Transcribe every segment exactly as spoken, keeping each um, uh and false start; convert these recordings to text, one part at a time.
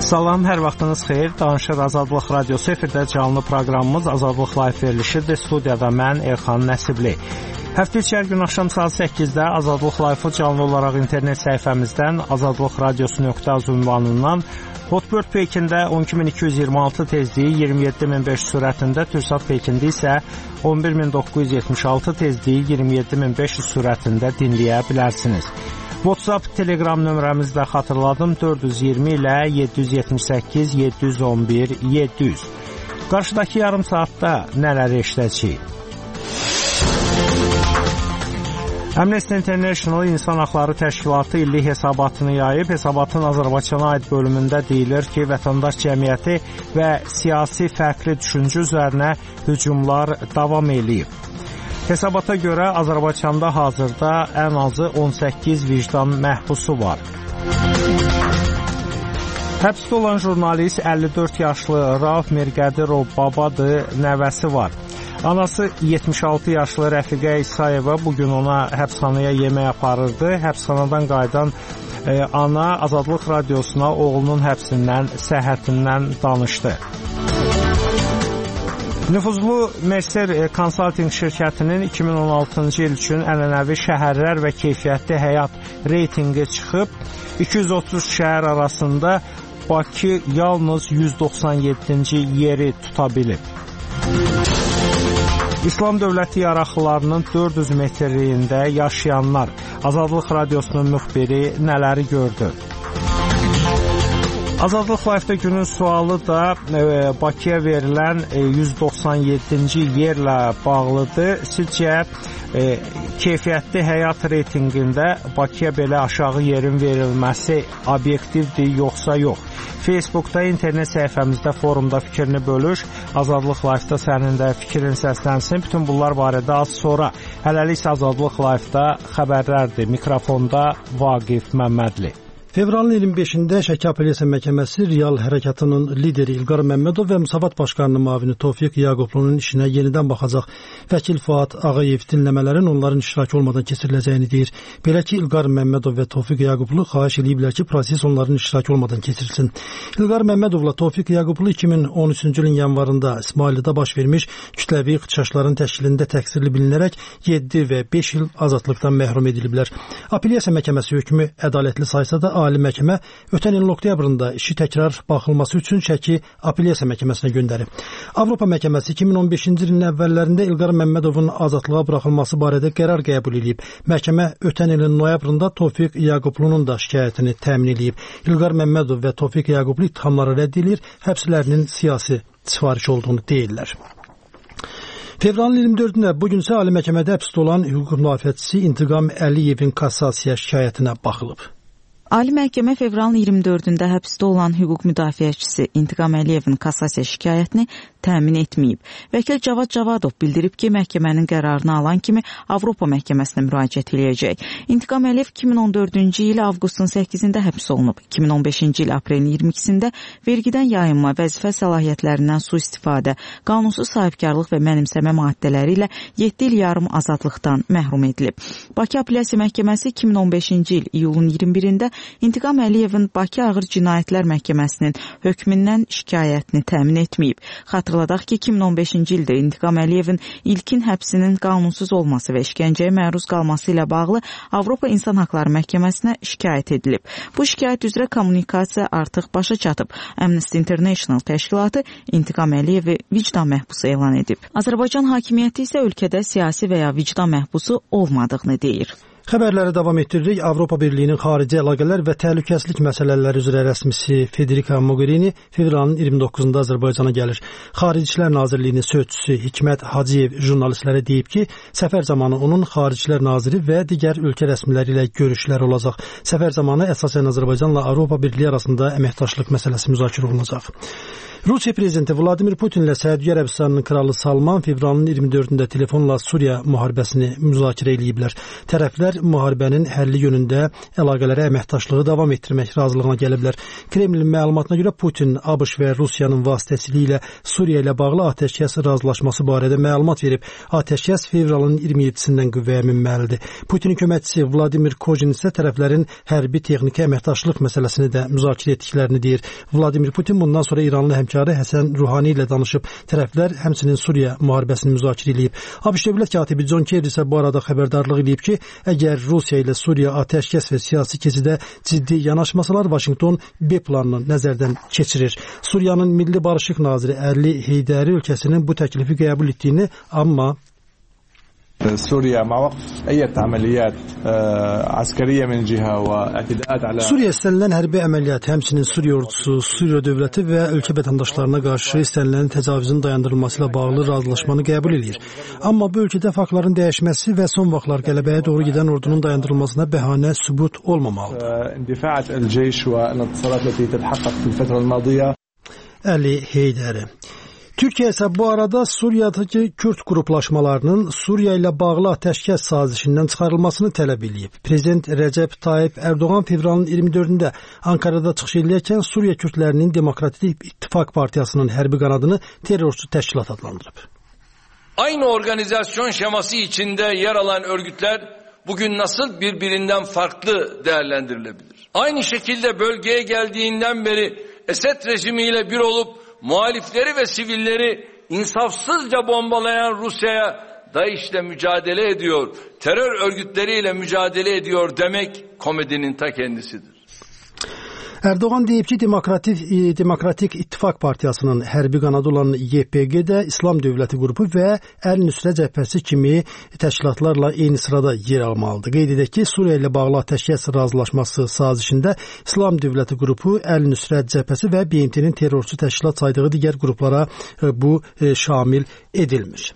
Salam, hər vaxtınız xeyir. Danışır Azadlıq Radiosu efirdə canlı proqramımız Azadlıq Live verilişidir. Studiyada mən Elxan Nəsibli. Həftə içər gün axşam saat səkkizdə Azadlıq Live-ı canlı olaraq internet səhifəmizdən azadlıq radiosu nöqtə az ünvanından Hotbird Pekində on iki min iki yüz iyirmi altı tezliyi iyirmi yeddi min beş yüz sürətində, Türksat Pekində isə on bir min doqquz yüz yetmiş altı tezliyi iyirmi yeddi min beş yüz sürətində dinləyə bilərsiniz. WhatsApp, Telegram nömrəmizi də xatırladım, dörd yüz iyirmi ilə yeddi yüz yetmiş səkkiz yeddi yüz on bir yeddi yüz. Qarşıdakı yarım saatda nələri eşidəcəyik? Amnesty International İnsan Haqları Təşkilatı illik hesabatını yayıb. Hesabatın Azərbaycana aid bölümündə deyilir ki, vətəndaş cəmiyyəti və siyasi fərqli düşüncə üzərinə hücumlar davam eləyib. Hesabata görə Azərbaycanda hazırda ən azı on səkkiz vicdan məhbusu var. Həbsdə olan jurnalist əlli dörd yaşlı Rauf Mirqədirov babadır, nəvəsi var. Anası yetmiş altı yaşlı Rəfiqə İsayeva bugün ona həbsxanaya yemək aparırdı. Həbsxanadan qayıdan e, ana Azadlıq Radiosuna oğlunun həbsindən, səhhətindən danışdı. Nüfuzlu Mercer Consulting şirkətinin iki min on altıncı il üçün ənənəvi şəhərlər və keyfiyyətli həyat reytinqi çıxıb. iki yüz otuz şəhər arasında Bakı yalnız yüz doxsan yeddinci yeri tuta bilib. İslam dövləti yaraqlılarının dörd yüz metrliyində yaşayanlar Azadlıq Radiosunun müxbiri nələri gördü? Azadlıq Live-də günün sualı da e, Bakıya verilən e, yüz doxsan yeddinci yerlə bağlıdır. Sizcə e, keyfiyyətli həyat reytinqində Bakıya belə aşağı yerin verilməsi obyektivdir, yoxsa yox? Facebookda, internet səhifəmizdə, forumda fikrini bölüş. Azadlıq Live-da sənin də fikrin səslənsin. Bütün bunlar barədə az sonra. Hələlik Azadlıq Live-da xəbərlərdir. Mikrofonda Vaqif Məmmədli. Fevralın iyirmi beşində Şəki Apellyasiya Məhkəməsi Real Hərəkatının lideri İlqar Məmmədov və Müsavat Başqarının müavini Tofiq Yaqublu'nun işinə yenidən baxacaq. Vəkil Fuad Ağayev dinləmələrin onların iştirakı olmadan keçiriləcəyini deyir. Belə ki, İlqar Məmmədov və Tofiq Yaqublu xahiş ediblər ki, proses onların iştirakı olmadan keçirilsin. İlqar Məmmədovla Tofiq Yaqublu iki min on üçüncü ilin yanvarında İsmaillidə baş vermiş kütləvi ixtişaşların təşkilində təqsirli bilinərək yeddi və beş il azadlıqdan məhrum ediliblər. Apellyasiya Məhkəməsi hökmü ədalətli saysa da Ali Məhkəmə ötən ilin oktyabrında işi təkrar baxılması üçün Şəki Apellyasiya Məhkəməsinə göndərib. Avropa Məhkəməsi iki min on beşinci ilin əvvəllərində İlqar Məmmədovun azadlığa buraxılması barədə qərar qəbul edib. Məhkəmə ötən ilin noyabrında Tofiq Yaqublu'nun da şikayətini təmin edib. İlqar Məmmədov və Tofiq Yaqublu ittihamları rədd edir, həbslərinin siyasi sifariş olduğunu deyirlər. Fevralın iyirmi dördündə bugün isə Ali Məhkəmədə həbsdə olan hüquq müdafiəçisi İntiqam Əliyevin kassasiya şikayətinə baxılıb. Ali Məhkəmə fevralın iyirmi dördündə həbsdə olan hüquq müdafiəçisi İntiqam Əliyevin kassasiya şikayətini təmin etməyib. Vəkil Cavad Cavadov bildirib ki, məhkəmənin qərarını alan kimi Avropa məhkəməsinə müraciət edəcək. İntiqam Əliyev iki min on dördüncü il avqustun səkkizində həbs olunub. iki min on beşinci il aprelin iyirmi ikisində vergidən yayınma, vəzifə səlahiyyətlərindən sui-istifadə, qanunsuz sahibkarlıq və mənimsəmə maddələri ilə yeddi il yarım azadlıqdan məhrum edilib. Bakı Apellyasiya Məhkəməsi iki min on beşinci il iyulun iyirmi birində İntiqam Əliyevin Bakı Ağır Cinayətlər Məhkəməsinin hökmündən şikayətini təmin etməyib. Xatırladaq ki, iki min on beşinci ildə İntiqam Əliyevin ilkin həbsinin qanunsuz olması və işgəncəyə məruz qalması ilə bağlı Avropa İnsan Haqları Məhkəməsinə şikayət edilib. Bu şikayət üzrə kommunikasiya artıq başa çatıb. Amnesty International təşkilatı İntiqam Əliyevi vicdan məhbusu elan edib. Azərbaycan hakimiyyəti isə ölkədə siyasi və ya vicdan məhbusu olmadığını deyir. Xəbərləri davam etdiririk. Avropa Birliyinin xarici əlaqələr və təhlükəsizlik məsələləri üzrə rəsmisi Federica Mogherini fevralın iyirmi doqquzunda Azərbaycana gəlir. Xarici İşlər Nazirliyinin sözçüsü Hikmət Hacıyev jurnalistlərə deyib ki, səfər zamanı onun Xarici İşlər Naziri və digər ölkə rəsmiləri ilə görüşlər olacaq. Səfər zamanı əsasən Azərbaycanla Avropa Birliyi arasında əməkdaşlıq məsələsi müzakirə olunacaq. Rusiya prezidenti Vladimir Putin ilə Səudiyyə Ərəbistanının kralı Salman fevralın iyirmi dördündə telefonla Suriya müharibəsini müzakirə ediblər. Tərəflər tərəflər müharibənin həlli yönündə əlaqələrə əməkdaşlığı davam etdirmək razılığına gəliblər. Kremlin məlumatına görə Putin ABŞ və Rusiyanın vasitəsilə ilə Suriya ilə bağlı atəşkəs razılaşması barədə məlumat verib. Atəşkəs fevralın iyirmi yeddisindən qüvvəyə minməlidir. Putinin köməkçisi Vladimir Kozin isə tərəflərin hərbi texniki əməkdaşlıq məsələsini də müzakirə etdiklərini deyir. Vladimir Putin bundan sonra İranlı həmkarı Həsən Ruhani ilə danışıb. Tərəflər həmçinin Suriya müharibəsini müzakirə edib. ABŞ dövlət katibi John Kerry isə bu arada xəbərdarlıq edib ki, əgər Rusiya ilə Suriya atəşkəs və siyasi keçidə ciddi yanaşmasalar, Vaşinqton B planını nəzərdən keçirir. Suriyanın Milli Barışıq naziri Əli Heydəri ölkəsinin bu təklifi qəbul etdiyini, amma سوريا مع وقف أي عمليات عسكرية من جهة واعتداءات على Suriya istənilən hərbi əməliyyat, həmçinin Suriya ordusu, Suriya dövləti və ölkə vətəndaşlarına qarşı istənilən təcavüzün dayandırılması ilə bağlı razılaşmanı qəbul edir. Amma bu ölkədə faktların dəyişməsi və son vaxtlar qələbəyə doğru gedən ordunun dayandırılmasına bəhanə sübut olmamalıdır. اندفاعات الجيش والانتصارات التي تتحقق في الفترة الماضية. Əli Heydəri. Türkiyə isə bu arada Suriyadakı Kürd qruplaşmalarının Suriya ilə bağlı atəşkəs sazişindən çıxarılmasını tələb edib. Prezident Rəcəb Tayyip Erdoğan fevralın iyirmi dördündə Ankarada çıxış edərkən Suriya Kürdlərinin Demokratik İttifak Partiyasının hərbi qanadını terrorçu təşkilat adlandırıb. Aynı organizasyon şeması içinde yer alan örgütler bugün nasıl birbirinden farklı değerlendirilebilir? Aynı şekilde bölgeye geldiğinden beri Esed rejimiyle bir olup muhalifleri ve sivilleri insafsızca bombalayan Rusya'ya DAEŞ'le mücadele ediyor, terör örgütleriyle mücadele ediyor demek komedinin ta kendisidir. Erdoğan deyib ki, Demokratik, Demokratik İttifak Partiyasının hərbi qanadı olan Y P G-də İslam Dövləti qrupu və Əl-Nüsrə cəbhəsi kimi təşkilatlarla eyni sırada yer almalıdır. Qeyd edək ki, Suriya ilə bağlı atəşkəs razılaşması sazişində İslam Dövləti qrupu, Əl-Nüsrə cəbhəsi və B M T-nin terrorçu təşkilat saydığı digər qruplara bu şamil edilmiş.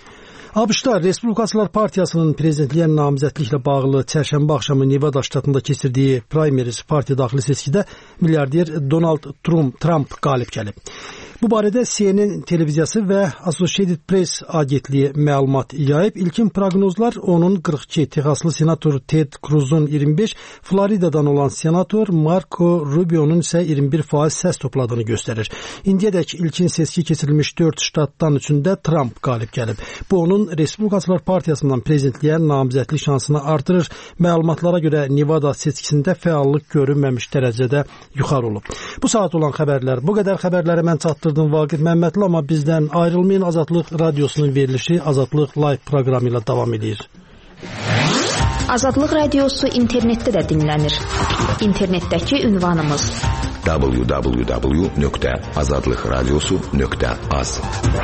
ABŞ-da Respublikaçılar Partiyasının prezidentliyə namizədliklə bağlı çərşənbə axşamı Nevada ştatında keçirdiyi primaries partiya daxili seçkidə milyarder Donald Trump, Trump qalib gəlib. Bu barədə C N N televiziyası və Associated Press agentliyi məlumat yayıb. İlkin proqnozlar onun qırx iki, Texaslı senator Ted Cruz'un iyirmi beş, Floridadan olan senator Marco Rubio'nun isə iyirmi bir faiz səs topladığını göstərir. İndiyədək ilkin seçki keçirilmiş dörd ştatdan üçündə Trump qalib gəlib. Bu onun Respublikaçılar Partiyasından prezidentliyə namizədlik şansını artırır. Məlumatlara görə Nevada seçkisində fəallıq görünməmiş dərəcədə yuxarı olub. Bu saat olan xəbərlər bu qədər. Xəbərləri mən çatdırdım Vaqif Məmmədli, amma bizdən ayrılmayın. Azadlıq Radiosunun verilişi Azadlıq Live proqramı ilə davam edir. Azadlıq Radiosu internetdə də dinlənir. İnternetdəki ünvanımız w w w nöqtə azadlıq radiosu nöqtə az.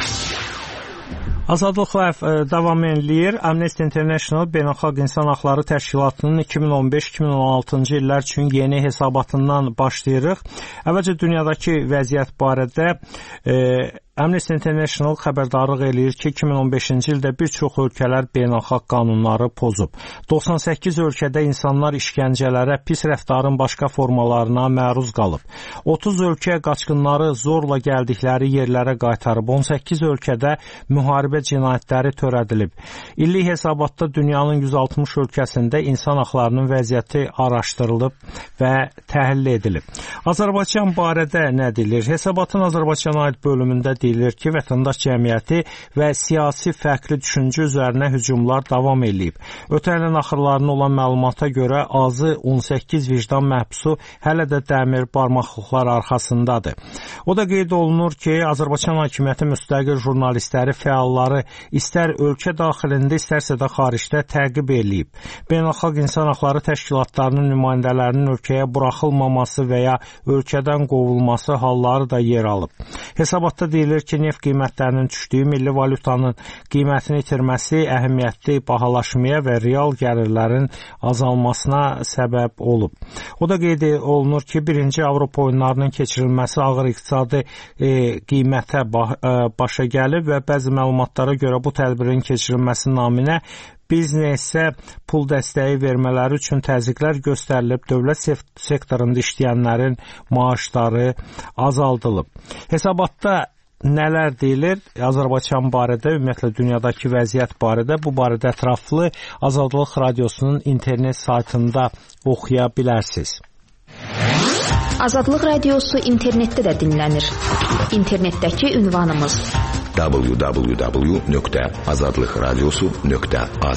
Azadlıq Live davam edir. Amnesty International Beynəlxalq İnsan Haqları Təşkilatının iki min on beş iki min on altıncı illər üçün yeni hesabatından başlayırıq. Əvvəlcə dünyadakı vəziyyət barədə e, Amnesty International xəbərdarlıq eləyir ki, iki min on beşinci ildə bir çox ölkələr beynəlxalq qanunları pozub. doxsan səkkiz ölkədə insanlar işgəncələrə, pis rəftarın başqa formalarına məruz qalıb. otuz ölkə qaçqınları zorla gəldikləri yerlərə qaytarıb. on səkkiz ölkədə müharibə cinayətləri törədilib. İllik hesabatda dünyanın yüz altmış ölkəsində insan haqlarının vəziyyəti araşdırılıb və təhlil edilib. Azərbaycan barədə nə deyilir? Hesabatın Azərbaycana aid bölümündə deyilir ki, vətəndaş cəmiyyəti və siyasi fərqli düşüncə üzərinə hücumlar davam edib. Ötən ilin axırlarına olan məlumata görə azı on səkkiz vicdan məhbusu hələ də dəmir barmaqlıqlar arxasındadır. O da qeyd olunur ki, Azərbaycan hakimiyyəti müstəqil jurnalistləri, fəalları istər ölkə daxilində, istərsə də xaricdə təqib edib. Beynəlxalq İnsan Haqları Təşkilatlarının nümayəndələrinin ölkəyə buraxılmaması və ya ölkədən qovulması halları da yer alıb. Hesabatda deyilir ki, neft qiymətlərinin düşdüyü, milli valyutanın qiymətini itirməsi əhəmiyyətli bahalaşmaya və real gəlirlərin azalmasına səbəb olub. O da qeyd olunur ki, birinci Avropa oyunlarının keçirilməsi ağır iqtisadi e, qiymətə başa gəlib və bəzi məlumatlara görə bu tədbirin keçirilməsi naminə biznesə pul dəstəyi vermələri üçün təzyiqlər göstərilib, dövlət sektorunda işləyənlərin maaşları azaldılıb. Hesabatda nələr deyilir Azərbaycan barədə, ümumiyyətlə dünyadakı vəziyyət barədə? Bu barədə ətraflı Azadlıq Radiosunun internet saytında oxuya bilərsiniz. Azadlıq Radiosu internetdə də dinlənir. İnternetdəki ünvanımız w w w nöqtə azadlıq radiosu nöqtə az.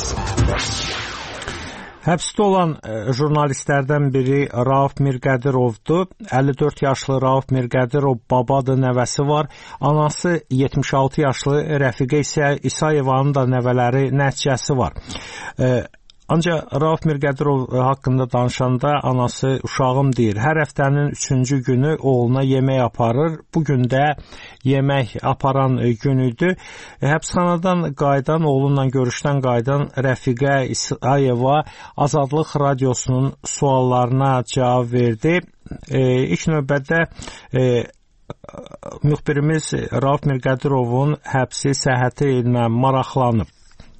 Həbsdə olan jurnalistlərdən biri Rauf Mirqədirovdur. əlli dörd yaşlı Rauf Mirqədirov babadır, nəvəsi var. Anası yetmiş altı yaşlı Rəfiqə İsayevanın da nəvələri, nəticəsi var. Ancaq Rauf Mirqədirov haqqında danışanda anası uşağım deyir. Hər həftənin üçüncü günü oğluna yemək aparır. Bugün də yemək aparan gün idi. Həbsxanadan qayıdan, oğlunla görüşdən qayıdan Rəfiqə İsayeva Azadlıq Radiosunun suallarına cavab verdi. E, ilk növbədə e, müxbirimiz Rauf Mirqədirovun həbsi səhhəti ilə maraqlanıb.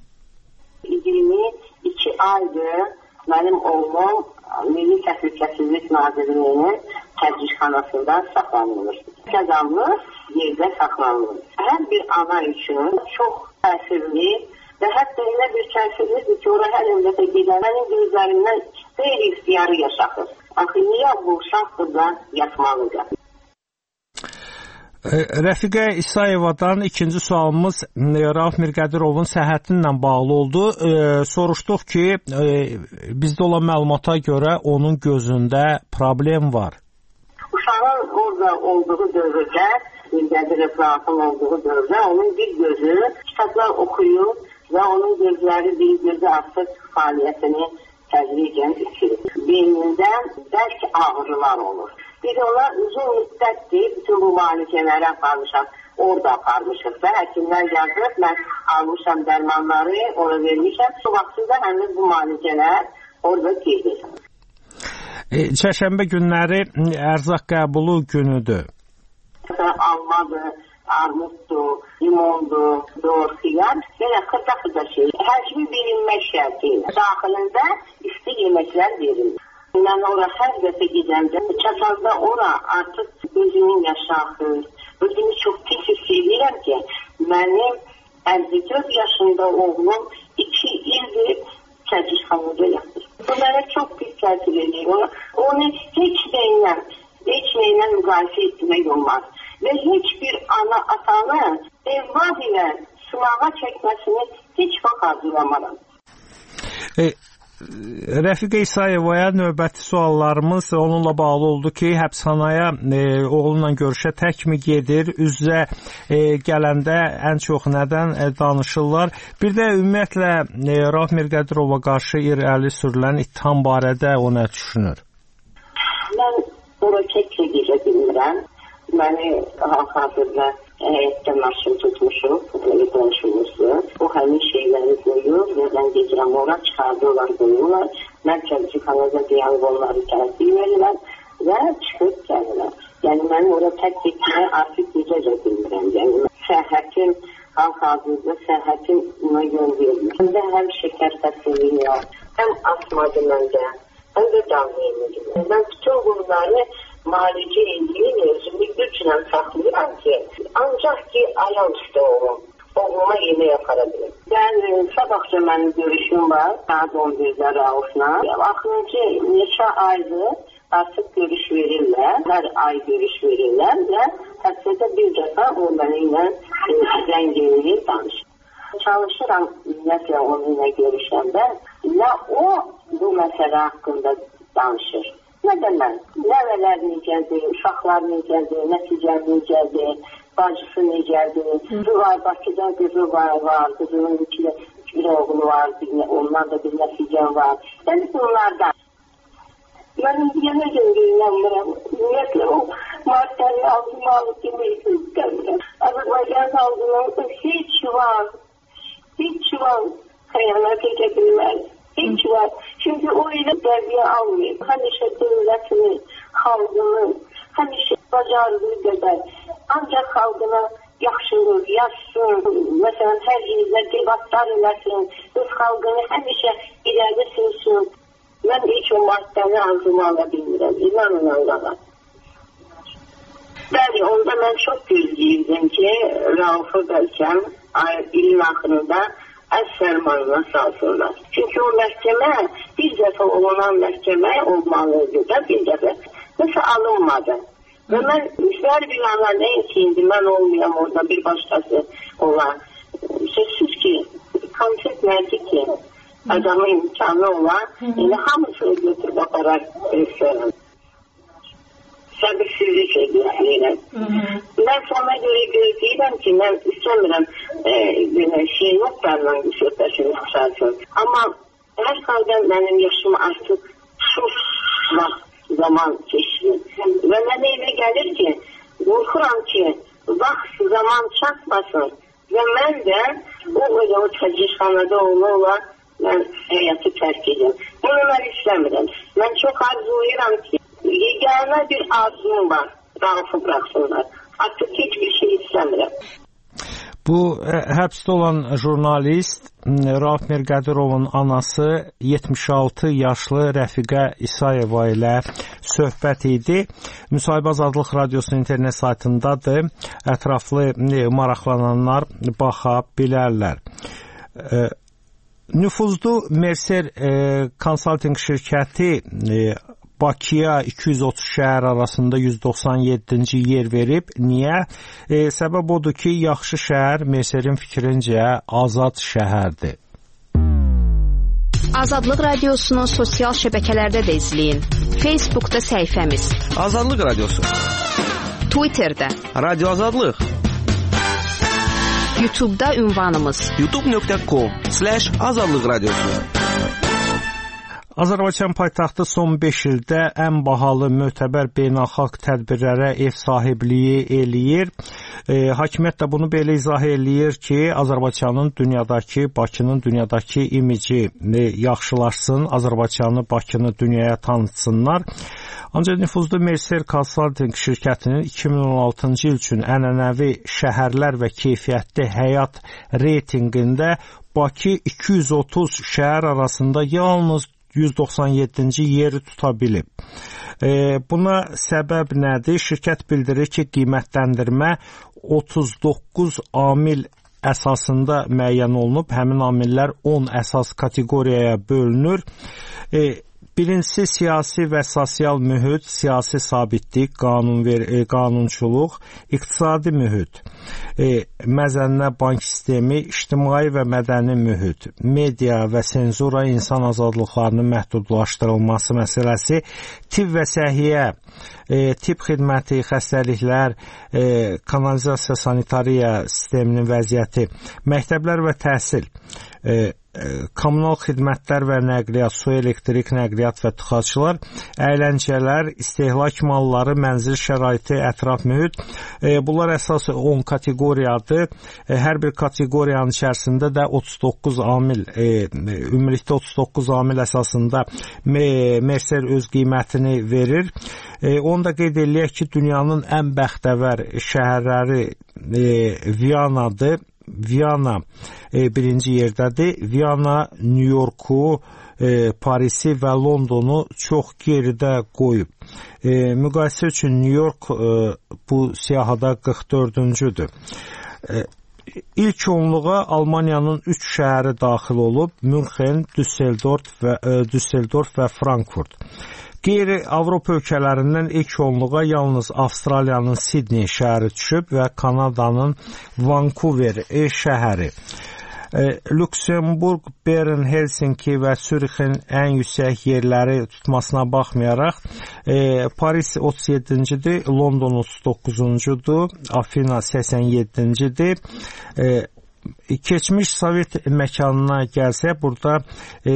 Aydır, mənim oğlum Milli Təhlükəsizlik Nazirliyinin tədricxanasında saxlanılır. Cəzamlıq yerdə saxlanılır. Hər bir ana üçün çox təsirli və hətta elə bir təsirlidir ki, ora hər əlbəttə gedən mənim gözlərimdən qeyri-ixtiyarı yaşatır. Axı, niyə bu uşaq burada yatmalıdır? Rəfiqə İsayevadan ikinci sualımız Rauf Mirqədirovun səhhətinlə bağlı oldu. E, soruşduq ki, e, bizdə olan məlumata görə onun gözündə problem var. Uşağın orada olduğu dövrdə, Mirqədirov Raufun olduğu dövrdə onun bir gözü kitablar oxuyur və onun gözləri bir gözü artıq fəaliyyətini tədricən itirir. Beynindən bəlkə ağrılar olur. Bir onlar uzun müddətdir, bütün bu müalicələri aparmışam, orada aparmışıq da, həkimlər yazıb, mən almışam dərmanları, orada vermişəm. Bu vaxtında həmin bu müalicələr orada gedir. E, çərşənbə günləri ərzaq qəbulu günüdür. Almadır, armuddur, limondur, doğru xiyar, belə xırda-xırda şey. Həcmi bilinmək şərtiyle. Daxilində isti yeməklər verilir. Mən ora hər dəfə gedəndə, çatanda ora artıq gözümün yaşı axır. Özümü çox pis hiss edirəm ki, mənim əlli dörd yaşında oğlum iki ildir tədricxanada yatır. Bu mənə çox pis təsir edir. Onu heç nəylə, heç nəylə müqayisə etmək olmaz. Və heç bir ana atanı evlad ilə sınağa çəkməsini heç vaxt arzulamaram. E Rəfiqə İsayevaya növbəti suallarımız onunla bağlı oldu ki, həbsxanaya e, oğlunla görüşə təkmi gedir, üzrə e, gələndə ən çox nədən e, danışırlar. Bir də ümumiyyətlə e, Rauf Mirqədirova qarşı irəli sürülən ittiham barədə o nə düşünür? Mən ora təkcə gedə bilmirəm. Məni hal-hazırda həyətdə maşın tutmuşuq, belə qonşumuzdur. O həmin şeyləri qoyur və mən gedirəm ora, çıxardırlar, qoyurlar. Mən tədricxanada deyən onları təhsil verirlər və çıxıb gəlirlər. Yəni, mən ora tək getməyə artıq necə bilmirəm. Yəni, səhhətin, hal-hazırda səhhətin buna yol verir. Məndə həm şəkər xəstəliyi var, həm asmadır məndə, həm də damlayımıdır. Mən bütün bunları müalicə edeyim, özümü güclə saxlayıram ki, ancaq ki, ayaq üstə olum, oğluma yemək yapara bilim. Ben sabahca mənim görüşüm var, saat on birdə Rauf'la. Axırıncı neçə aydır artıq görüş verirlər, hər ay görüş verirlər və həftədə bir dəfə o mənimlə zəng eləyir, danışır. Çalışıram ümumiyyətlə onunla görüşəndə, nə o bu məsələ haqqında danışır. Nə də mən, nəvələr necədir, uşaqlar necədir, nəticər necədir, bacısı necədir, qızı var, Bakıda qızı var, var qızının iki, iki bir oğlu var, bir, ondan da bir nəticər var. Yəni bunlardan. Mən yenə görə inanmıram, ümumiyyətlə o madəni altıma alıp demək istəmirəm. Azərbaycan xalqının heç var, heç var, xəyanət edə bilməz. Heç var. Çünki o ilə tərbiyə almayıb. Həmişə dövlətini, xalqını, həmişə bacardığı qədər. Ancaq xalqına yaxşılıq, yazsın, məsələn, hər yerdə debatlar eləsin, öz xalqını həmişə irəli sürsün. Mən heç o maddəni arzuma ala bilmirəm. İnanın Allah'a. Bəli, onda mən çox gözləyirdim ki, Rauf'u bəlkəm ilin axırında əz fərmanına salsınlar. Çünki o məhkəmə bir dəfə olunan məhkəmə olmalıydı da bir dəfə. Nəsə alınmadı. Və mən müstər bir ana neyse indi mən olmayam orada bir başqası olan. Sözsüz ki, konsept nədir ki, adamın imkanı olan, yəni hamısını götürüb aparar göstərir. Səbirsizlik edirəm. Mən ona görə gözləyirəm ki, mən istəmirəm e, şey notlarla söhbətini qısarsın. Amma hər halda mənim yaşım artıq çox vaxt zaman keçdi. Və mənə elə gəlir ki, qorxuram ki, vaxt zaman çatmasın və mən də o o təcrübəxanada ola-ola mən həyatı tərk edim. Bunu mən istəmirəm. Mən çox arzulayıram ki, yeganə bir arzum var, Rauf'u bıraksınlar. Artıq heç bir şey istəmirəm. Bu həbsdə olan jurnalist Rauf Mirqədirovun anası yetmiş altı yaşlı Rəfiqə İsayeva ilə söhbət idi. Müsahibə Azadlıq Radiosunun internet saytındadır. Ətraflı maraqlananlar baxa bilərlər. Nüfuzlu Mercer Consulting şirkəti Bakıya iki yüz otuz şəhər arasında yüz doxsan yeddinci yer verib. Niyə? E, səbəb odur ki, yaxşı şəhər Mercerin fikrincə azad şəhərdir. Azadlıq Radiosunu sosial şəbəkələrdə də izləyin. Facebookda səhifəmiz Azadlıq Radiosu, Twitterdə Radio Azadlıq, YouTube'da ünvanımız youtube nöqtə com slash azadlıq radiosu. Azərbaycan paytaxtı son beş ildə ən bahalı mötəbər beynəlxalq tədbirlərə ev sahibliyi eləyir. E, hakimiyyət də bunu belə izah eləyir ki, Azərbaycanın dünyadakı, Bakının dünyadakı imici e, yaxşılaşsın, Azərbaycanı, Bakını dünyaya tanıtsınlar. Ancaq nüfuzlu Mercer Consulting şirkətinin iki min on altıncı il üçün ənənəvi şəhərlər və keyfiyyətli həyat reytinqində Bakı iki yüz otuz şəhər arasında yalnız yüz doxsan yeddinci yeri tuta bilib. E, buna səbəb nədir? Şirkət bildirir ki, qiymətləndirmə otuz doqquz amil əsasında müəyyən olunub. Həmin amillər on əsas kateqoriyaya bölünür. E, Birincisi siyasi və sosial mühit, siyasi sabitlik, qanun ver, e, qanunçuluq, iqtisadi mühit, e, məzənnə bank sistemi, ictimai və mədəni mühit, media və senzura, insan azadlıqlarının məhdudlaşdırılması məsələsi, tibb və səhiyyə, e, tibb xidməti, xəstəliklər, e, kanalizasiya, sanitariya sisteminin vəziyyəti, məktəblər və təhsil, e, kommunal xidmətlər və nəqliyyat, su, elektrik, nəqliyyat və tıxaclar, əyləncələr, istehlak malları, mənzil şəraiti, ətraf mühit. E, bunlar əsas on kateqoriyadır. E, hər bir kateqoriyanın içərisində də otuz doqquz amil, e, ümumilikdə otuz doqquz amil əsasında Mercer öz qiymətini verir. E, onu da qeyd eləyək ki, dünyanın ən bəxtəvər şəhərləri e, Viyanadır. Viyana e, birinci yerdədir. Viyana, New Yorku, e, Parisi və Londonu çox geridə qoyub. E, müqayisə üçün New York e, bu siyahıda qırx dördüncüdür. E, İlk onluğa Almaniyanın üç şəhəri daxil olub: Münxen, Düsseldorf və, e, Düsseldorf və Frankfurt. Qeyri-Avropa ölkələrindən ilk onluğa yalnız Avstraliyanın Sidney şəhəri düşüb və Kanadanın Vancouver e, şəhəri. E, Lüksemburg, Bern, Helsinki və Sürixin ən yüksək yerləri tutmasına baxmayaraq, e, Paris otuz yeddincidir, London otuz doqquzuncudur, Afina səksən yeddincidir. E, Keçmiş Sovet məkanına gəlsə, burada e,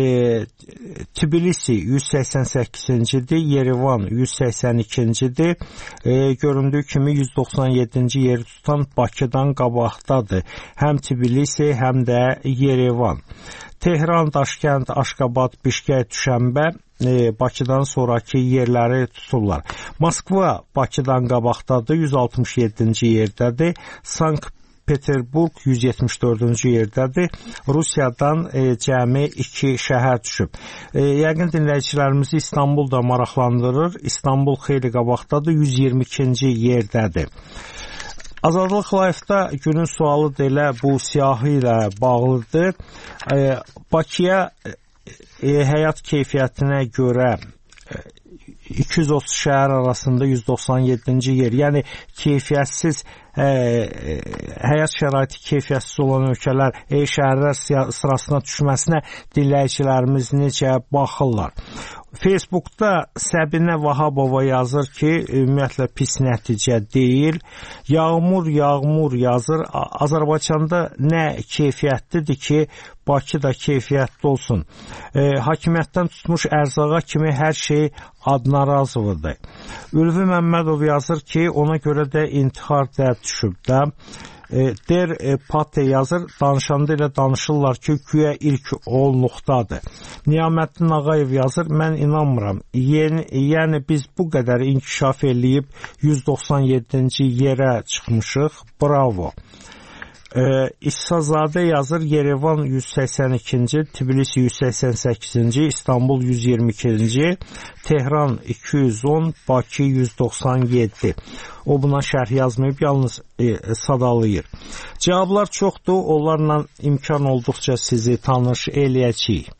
Tbilisi yüz səksən səkkizincidir, Yerevan yüz səksən ikincidir. E, göründüyü kimi yüz doxsan yeddinci yeri tutan Bakıdan qabaqdadır. Həm Tbilisi, həm də Yerevan. Tehran, Daşkənd, Aşqabad, Bişkək, Düşənbə e, Bakıdan sonraki yerləri tuturlar. Moskva Bakıdan qabaqdadır, yüz altmış yeddinci yerdədir. Sankt Peterburq yüz yetmiş dördüncü yerdədir. Rusiyadan e, cəmi iki şəhər düşüb. E, yəqin dinləyicilərimizi İstanbul da maraqlandırır. İstanbul xeyli qabaqdadır, yüz iyirmi ikinci yerdədir. Azadlıq Live-da günün sualı da elə bu siyahı ilə bağlıdır. E, Bakıya e, həyat keyfiyyətinə görə e, iki yüz otuz şəhər arasında yüz doxsan yeddinci yer, yəni keyfiyyətsiz e, e, həyat şəraiti keyfiyyətsiz olan ölkələr e, şəhərlər sırasına düşməsinə dinləyicilərimiz necə baxırlar? Facebookda Səbinə Vahabova yazır ki, ümumiyyətlə pis nəticə deyil. Yağmur, yağmur yazır. Azərbaycanda nə keyfiyyətlidir ki, Bakıda keyfiyyətli olsun. E, hakimiyyətdən tutmuş ərzağa kimi hər şey adına razıdır. Ülvi Məmmədov yazır ki, ona görə də intihar dərd düşüb də. E, Der e, Pate yazır, danışanda ilə danışırlar ki, güya ilk olluqdadır. Niyaməddin Ağayev yazır, mən inanmıram. Yeni, yəni biz bu qədər inkişaf eləyib yüz doxsan yeddinci yerə çıxmışıq. Bravo. E, İssazadə yazır, Yerevan yüz səksən ikinci, Tbilisi yüz səksən səkkizinci, İstanbul yüz iyirmi ikinci, Tehran iki yüz on, Bakı yüz doxsan yeddi. O buna şərh yazmayıb, yalnız e, sadalayır. Cavablar çoxdur, onlarla imkan olduqca sizi tanış eləyəcəyik.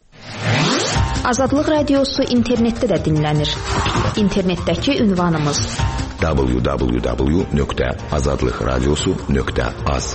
Azadlıq Radiosu internetdə də dinlənir. İnternetdəki ünvanımız w w w nöqtə azadlıq radiosu nöqtə az.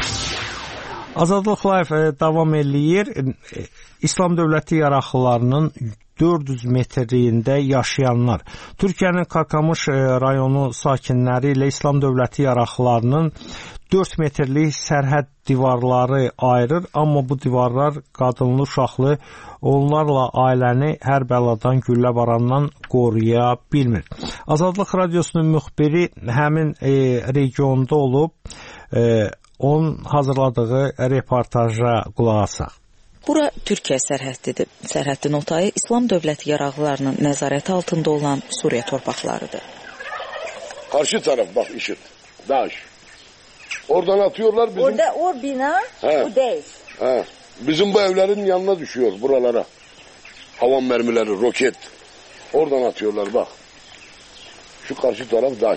Azadlıq Live e, davam eləyir. E, İslam dövləti yaraqlılarının dörd yüz metrliyində yaşayanlar. Türkiyənin Kakamış e, rayonu sakinləri ilə İslam dövləti yaraqlılarının dörd metrlik sərhəd divarları ayırır, amma bu divarlar qadınlı, uşaqlı, onlarla ailəni hər bəladan, güllə barandan qoruya bilmir. Azadlıq Radiosunun müxbiri həmin e, regionda olub, e, onun hazırladığı reportaja qulaq asaq. Bura Türkiyə sərhəddidir. Sərhəddin o tayı İslam dövləti yaraqlılarının nəzarəti altında olan Suriya torpaqlarıdır. Karşı taraf bak işit, Daş. Oradan atıyorlar bizim... Orada o bina, he, o değil. He. Bizim bu evlerin yanına düşüyor buralara. Havan mermileri, roket. Oradan atıyorlar bak. Şu karşı taraf Daş.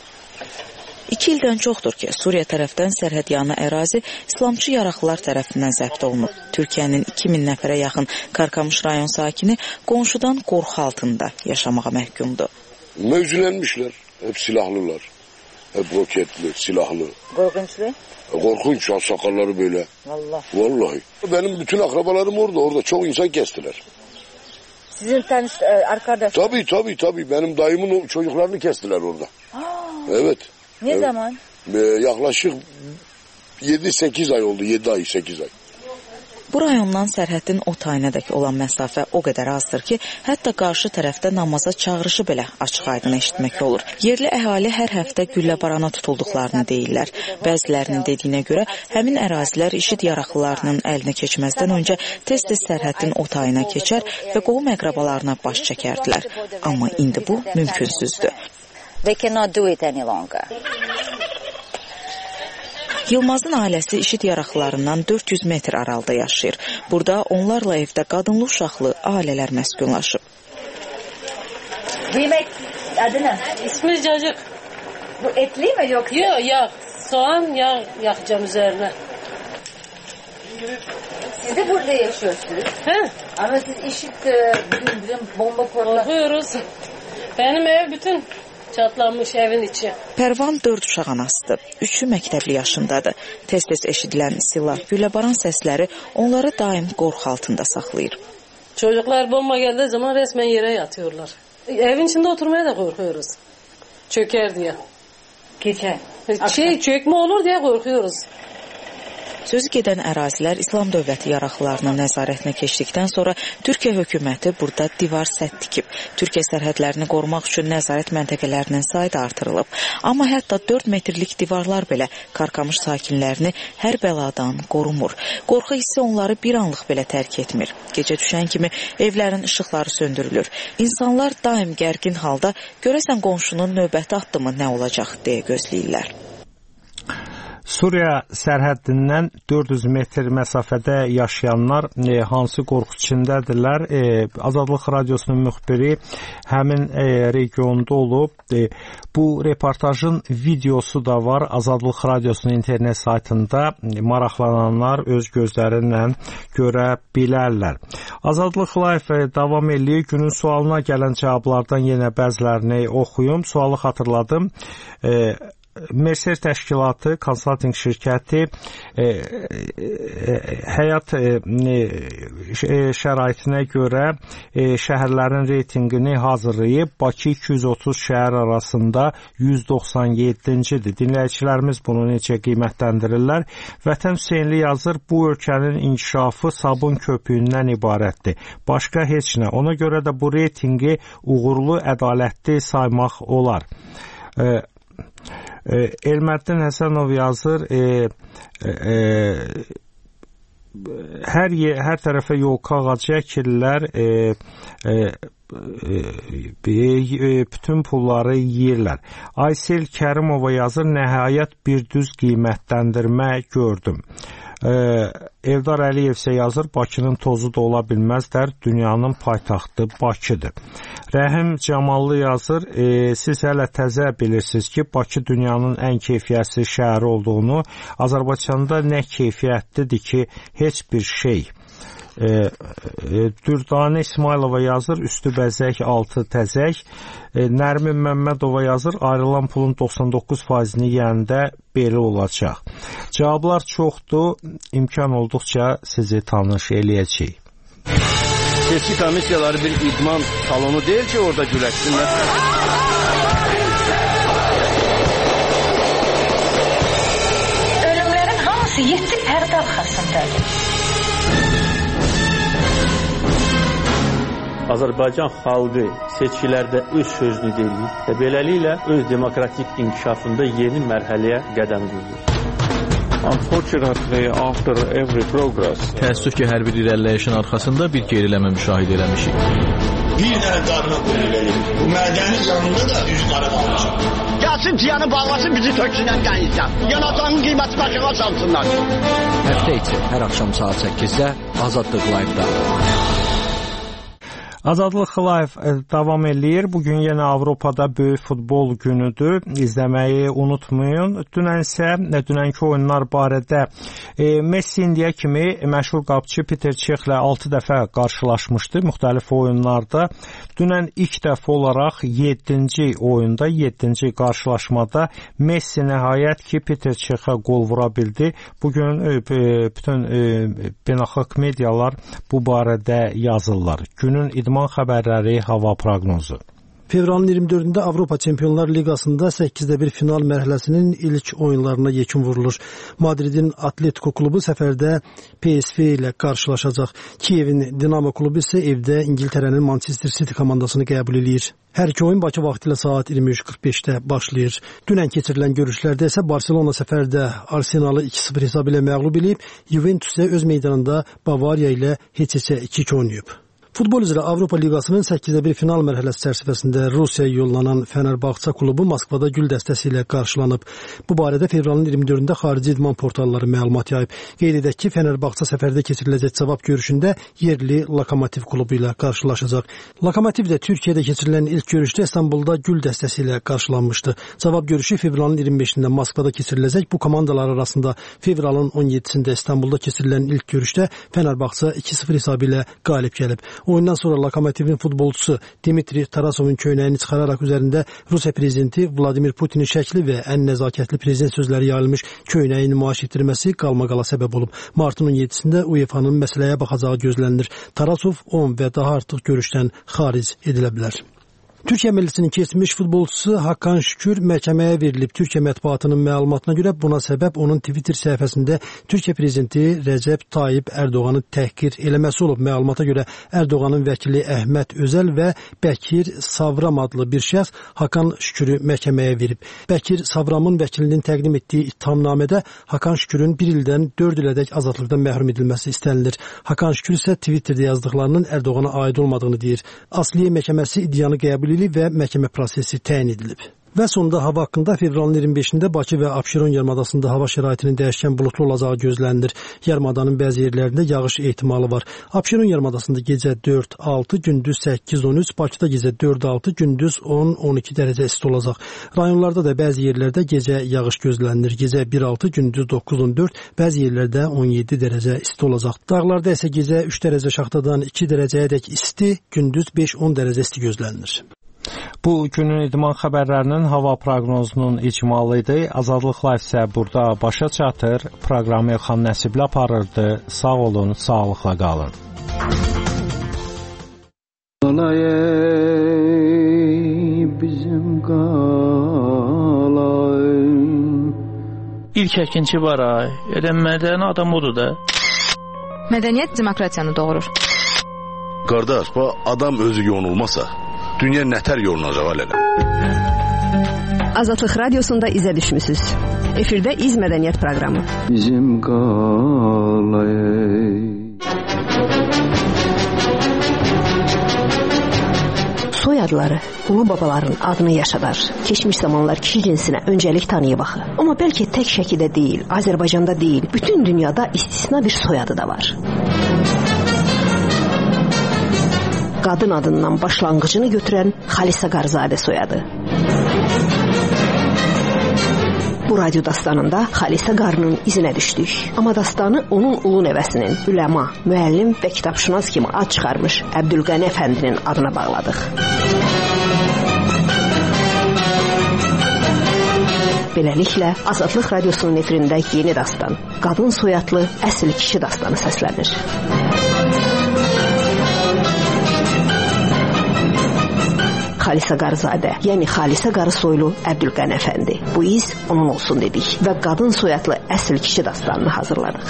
İki ildən çoxdur ki, Suriya tərəfdən sərhədyanı ərazi İslamçı yaraqlılar tərəfindən zəbt olunub. Türkiyənin iki min nəfərə yaxın Karkamış rayon sakini qonşudan qorxu altında yaşamağa məhkumdur. Mövzülənmişlər, hep silahlılar. Hep roketli, silahlı. Korkunçlu? Korkunç, sakalları böyle. Vallahi. Vallahi. Benim bütün akrabalarım orada, orada çok insan kestiler. Sizin tanış arkadaş? Tabii tabii tabii. Benim dayımın çocuklarını kestiler orada. Aa, evet. Ne evet. zaman? Ee, yaklaşık yedi sekiz ay oldu. yedi ay, sekiz ay. Bu rayondan sərhəddin o tayınadək olan məsafə o qədər azdır ki, hətta qarşı tərəfdə namaza çağırışı belə açıq-aydın eşitmək olur. Yerli əhali hər həftə güllə barana tutulduqlarını deyirlər. Bəzilərinin dediyinə görə həmin ərazilər işid yaraqlılarının əlinə keçməzdən öncə tez-tez sərhəddin o tayına keçər və qohum əqrabalarına baş çəkərdilər. Amma indi bu mümkünsüzdür. They cannot do it any longer. Yılmazın ailəsi işid yaraqlarından dörd yüz metr aralıda yaşayır. Burada onlarla evdə qadınlı uşaqlı ailələr məskunlaşıb. Yemek adı ne? İsmi cacık. Bu etli mi yoksa? Yok yağ. Soğan yağ yakacağım üzerine. Siz de burada yaşıyorsunuz. He? Ama siz işit bildirim bomba korlar. Korkuyoruz. Benim ev bütün çatlanmış evin içi. Pərvan dörd uşaq anasıdır. Üçü məktəbli yaşındadır. Tez-tez eşidilən silah, gülləbaran səsləri onları daim qorxu altında saxlayır. Çocuklar bomba geldiği zaman resmen yere yatıyorlar. Evin içinde oturmaya da korkuyoruz. Çöker diye. Geçer. Şey çökme olur diye korkuyoruz. Sözü gedən ərazilər İslam dövləti yaraqlılarının nəzarətinə keçdikdən sonra Türkiyə hökuməti burada divar sədd tikib. Türkiyə sərhədlərini qorumaq üçün nəzarət məntəqələrinin sayı da artırılıb. Amma hətta dörd metrlik divarlar belə Karkamış sakinlərini hər bəladan qorumur. Qorxu hissi onları bir anlıq belə tərk etmir. Gecə düşən kimi evlərin işıqları söndürülür. İnsanlar daim gərgin halda görəsən qonşunun növbəti addımı nə olacaq deyə gözləyirlər. Suriya sərhəddindən dörd yüz metr məsafədə yaşayanlar e, hansı qorxu içindədirlər? E, Azadlıq Radiosunun müxbiri həmin e, regionda olub. E, bu reportajın videosu da var Azadlıq Radiosunun internet saytında. E, maraqlananlar öz gözlərinlə görə bilərlər. Azadlıq Live e, davam eləyir. Günün sualına gələn cavablardan yenə bəzilərini oxuyum. Sualı xatırladım. E, Mercer təşkilatı, konsalting şirkəti e, e, həyat e, e, şəraitinə görə e, şəhərlərin reytinqini hazırlayıb. Bakı iki yüz otuz şəhər arasında yüz doxsan yeddinci-dir. Dinləyicilərimiz bunu necə qiymətləndirirlər? Vətən Hüseynli yazır, bu ölkənin inkişafı sabun köpüyündən ibarətdir. Başqa heç nə. Ona görə də bu reytinqi uğurlu, ədalətli saymaq olar. E, Elməddin Həsənov yazır, e, e, hər, hər tərəfə yolka ağacı əkirlər, e, e, e, bütün pulları yeyirlər. Aysel Kərimova yazır, nəhayət bir düz qiymətləndirmə gördüm. Ee, Eldar Əliyev isə yazır, Bakının tozu da ola bilməzlər, dünyanın paytaxtı Bakıdır. Rəhim Camallı yazır, e, siz hələ təzə bilirsiniz ki, Bakı dünyanın ən keyfiyyətli şəhəri olduğunu, Azərbaycanda nə keyfiyyətlidir ki, heç bir şey. E, e, Dürdanə İsmailova yazır, üstü bəzək, altı təzək. E, Nərmin Məmmədova yazır, ayrılan pulun doxsan doqquz faizini yeyəndə belə olacaq. Cavablar çoxdur, imkan olduqca sizi tanış eləyəcək. Seçki komissiyaları bir idman salonu deyil ki, orada güləşsinlər. Ölümlərin hamısı yeddi pərdə arxasındadır. Azərbaycan xalqı seçkilərdə öz sözünü deyir və beləliklə öz demokratik inkişafında yeni mərhələyə qədəm qoyur. Unfortunately, after every progress, təəssüf ki, hər bir irəliləyişin arxasında bir geriləmə müşahidə eləmişik. Bir dənə qarına qoyulur. Bu mədəni yanında da üç qarı qalmışıq. Gəlsin tiyanı bağlasın, bizi töksünən qənizdən. Yanacağın qiyməti başına salsınlar. Həftə içi hər axşam saat səkkizdə Azadlıq Live-da. Azadlıq Live davam eləyir. Bugün yenə Avropada böyük futbol günüdür. İzləməyi unutmayın. Dünən isə dünənki oyunlar barədə e, Messi indiyə kimi məşhur qapıçı Peter Çexlə altı dəfə qarşılaşmışdı müxtəlif oyunlarda. Dünən ilk dəfə olaraq yeddinci oyunda, yeddinci qarşılaşmada Messi nəhayət ki Peter Çexə qol vura bildi. Bugün e, bütün e, beynəlxalq medialar bu barədə yazırlar. Günün idman xəbərləri, hava proqnozu. Fevralın iyirmi dördündə Avropa Çempionlar Liqasında səkkizdə bir final mərhələsinin ilk oyunlarına yekun vurulur. Madridin Atletico klubu səfərdə P S V ilə qarşılaşacaq. Kiyevin Dinamo klubu isə evdə İngiltərənin Manchester City komandasını qəbul eləyir. Hər iki oyun Bakı vaxtı ilə saat iyirmi üç qırx beşdə başlayır. Dünən keçirilən görüşlərdə isə Barcelona səfərdə Arsenalı iki sıfır hesab ilə məğlub edib, Juventus isə öz meydanında Bavariya ilə heç-heçə iki iki oynayıb. Futbol üzrə Avropa Liqasının səkkizdə bir final mərhələsi çərçivəsində Rusiyaya yollanan Fenerbahçe klubu Moskvada gül dəstəsi ilə qarşılanıb. Bu barədə fevralın iyirmi dördündə xarici idman portalları məlumat yayıb. Qeyd edək ki, Fenerbahçe səfərdə keçiriləcək cavab görüşündə yerli Lokomotiv klubu ilə qarşılaşacaq. Lokomotiv də Türkiyədə keçirilən ilk görüşdə İstanbulda gül dəstəsi ilə qarşılanmışdı. Cavab görüşü fevralın iyirmi beşində Moskvada keçiriləcək. Bu komandalar arasında fevralın on yeddisində İstanbulda keçirilən ilk görüşdə Fenerbahçe iki sıfır hesabı ilə qalib gəlib. Oyundan sonra Lokomotivin futbolçusu Dimitri Tarasovun köynəyini çıxararaq üzərində Rusiya prezidenti Vladimir Putinin şəkli və ən nəzakətli prezident sözləri yayılmış köynəyi nümayiş etdirməsi qalmaqala səbəb olub. Martın on yeddisində UEFA-nın məsələyə baxacağı gözlənilir. Tarasov on və daha artıq görüşdən xaric edilə bilər. Türkiyə millisinin keçmiş futbolçusu Hakan Şükür məhkəməyə verilib. Türkiyə mətbuatının məlumatına görə buna səbəb onun Twitter səhifəsində Türkiyə prezidenti Rəcəb Tayyip Ərdoğanı təhqir eləməsi olub. Məlumata görə Ərdoğanın vəkili Əhməd Özəl və Bəkir Savram adlı bir şəxs Hakan Şükürü məhkəməyə verib. Bəkir Savramın vəkilinin təqdim etdiyi ittihamnamədə Hakan Şükürün bir ildən dörd ilədək azadlıqdan məhrum edilməsi istənilir. Hakan Şükür isə Twitterdə yazdıqlarının Ərdoğana aid olmadığını deyir. Asliyə məhkəməsi iddianı qəbul və məhkəmə prosesi təyin edilib. Və sonda hava haqqında fevralın iyirmi beşində Bakı və Abşeron yarımadasında hava şəraitinin dəyişkən buludlu olacağı gözlənilir. Yarımadanın bəzi yerlərində yağış ehtimalı var. Abşeron yarımadasında gecə dörd altı, gündüz səkkiz on üç, Bakıda gecə dörd altı, gündüz on on iki dərəcə isti olacaq. Rayonlarda da bəzi yerlərdə gecə yağış gözlənilir. Gecə bir altı, gündüz doqquz on dörd, bəzi yerlərdə on yeddi dərəcə isti olacaq. Dağlarda isə gecə üç dərəcə şaxtadan iki dərəcəyədək isti, gündüz beş on dərəcə isti gözlənilir. Bu günün idman xəbərlərinin hava proqnozunun icmalı idi. Azadlıq Live isə burada başa çatır. Proqramı Elxan Nəsibli aparırdı. Sağ olun, sağlıqla qalın. Qalay bizim qalay. İlk əkinçi var ay. Elə mədəni adam odur da. Mədəniyyət demokratiyanı doğurur. Qardaş, bu adam özü yonulmasa dünya nətər yorulacaq hələ? Azadlıq Radiosunda izə düşmüsünüz. Efirdə İz Mədəniyyət proqramı. Bizim qalay. Soy adları ulu babaların adını yaşadar. Keçmiş zamanlar kişi cinsinə öncəlik tanıyıb axı. Amma bəlkə tək şəkidə deyil, Azərbaycanda deyil, bütün dünyada istisna bir soy adı da var. Qadın adından başlanğıcını götürən Xalisə Qarzadə soyadı. Bu radyo dastanında Xalisə Qarının izinə düşdük. Amma dastanı onun ulu nəvəsinin, üləma, müəllim və kitabşünas kimi ad çıxarmış Əbdülqəni Əfəndinin adına bağladıq. Beləliklə, Azadlıq Radiosunun efirində yeni dastan, qadın soyadlı əsl kişi dastanı səslənir. Xalisə Qarzadə, yəni Xalisə Qarı soylu Əbdülqəni Əfəndi. Bu iz onun olsun dedik və qadın soyadlı əsl kişi dastanını hazırladıq.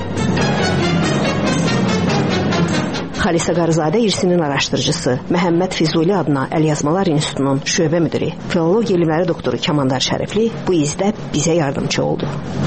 Xalisə Qarzadə irsinin araşdırıcısı, Məhəmməd Füzuli adına Əlyazmalar İnstitutunun şöbə müdiri, filologiya elmləri doktoru Kamandar Şərifli bu izdə bizə yardımcı oldu.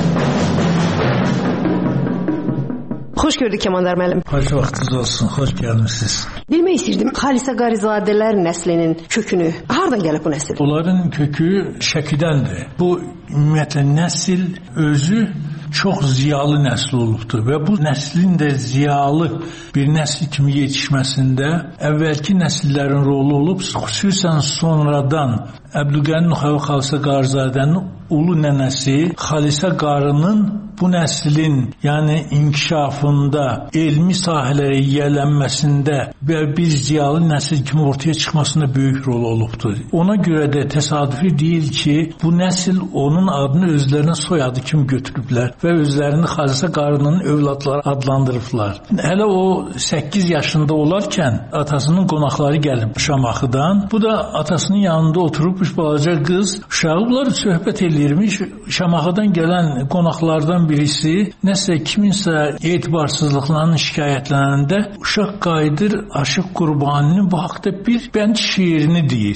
Xoş gördük Kamandar müəllim. Xoş vaxtınız olsun, xoş gəlmisiniz. Bilmək istəyirdim, Xalisə Qarizadələr nəslinin kökünü, hardan gəlib bu nəsil? Onların kökü Şəkidəndir. Bu ümumiyyətlə nəsil özü çox ziyalı nəsil olubdur və bu nəslin də ziyalı bir nəsil kimi yetişməsində əvvəlki nəsillərin rolu olub, xüsusən sonradan Əbdülqəni Xalisə Qarizadənin ulu nənəsi Xalisə Qarının bu nəslin, yəni inkişafında, elmi sahələrə yiyələnməsində və bir ziyalı nəsil kimi ortaya çıxmasında böyük rol olubdur. Ona görə də təsadüfi deyil ki, bu nəsil onun adını özlərinə soyadı kimi götürüblər və özlərini Xalisə Qarının övladları adlandırıblar. Hələ o səkkiz yaşında olarkən atasının qonaqları gəlib Şamaxıdan. Bu da atasının yanında oturubmuş balaca qız. Uşağı bunlar söhbət eləyirmiş. Şamaxıdan gələn qonaqlardan birisi nəsə kiminsə etibarsızlıqlarının şikayətlənəndə uşaq qayıdır Aşıq Qurbaninin bu haqda bir bənd şeirini deyir.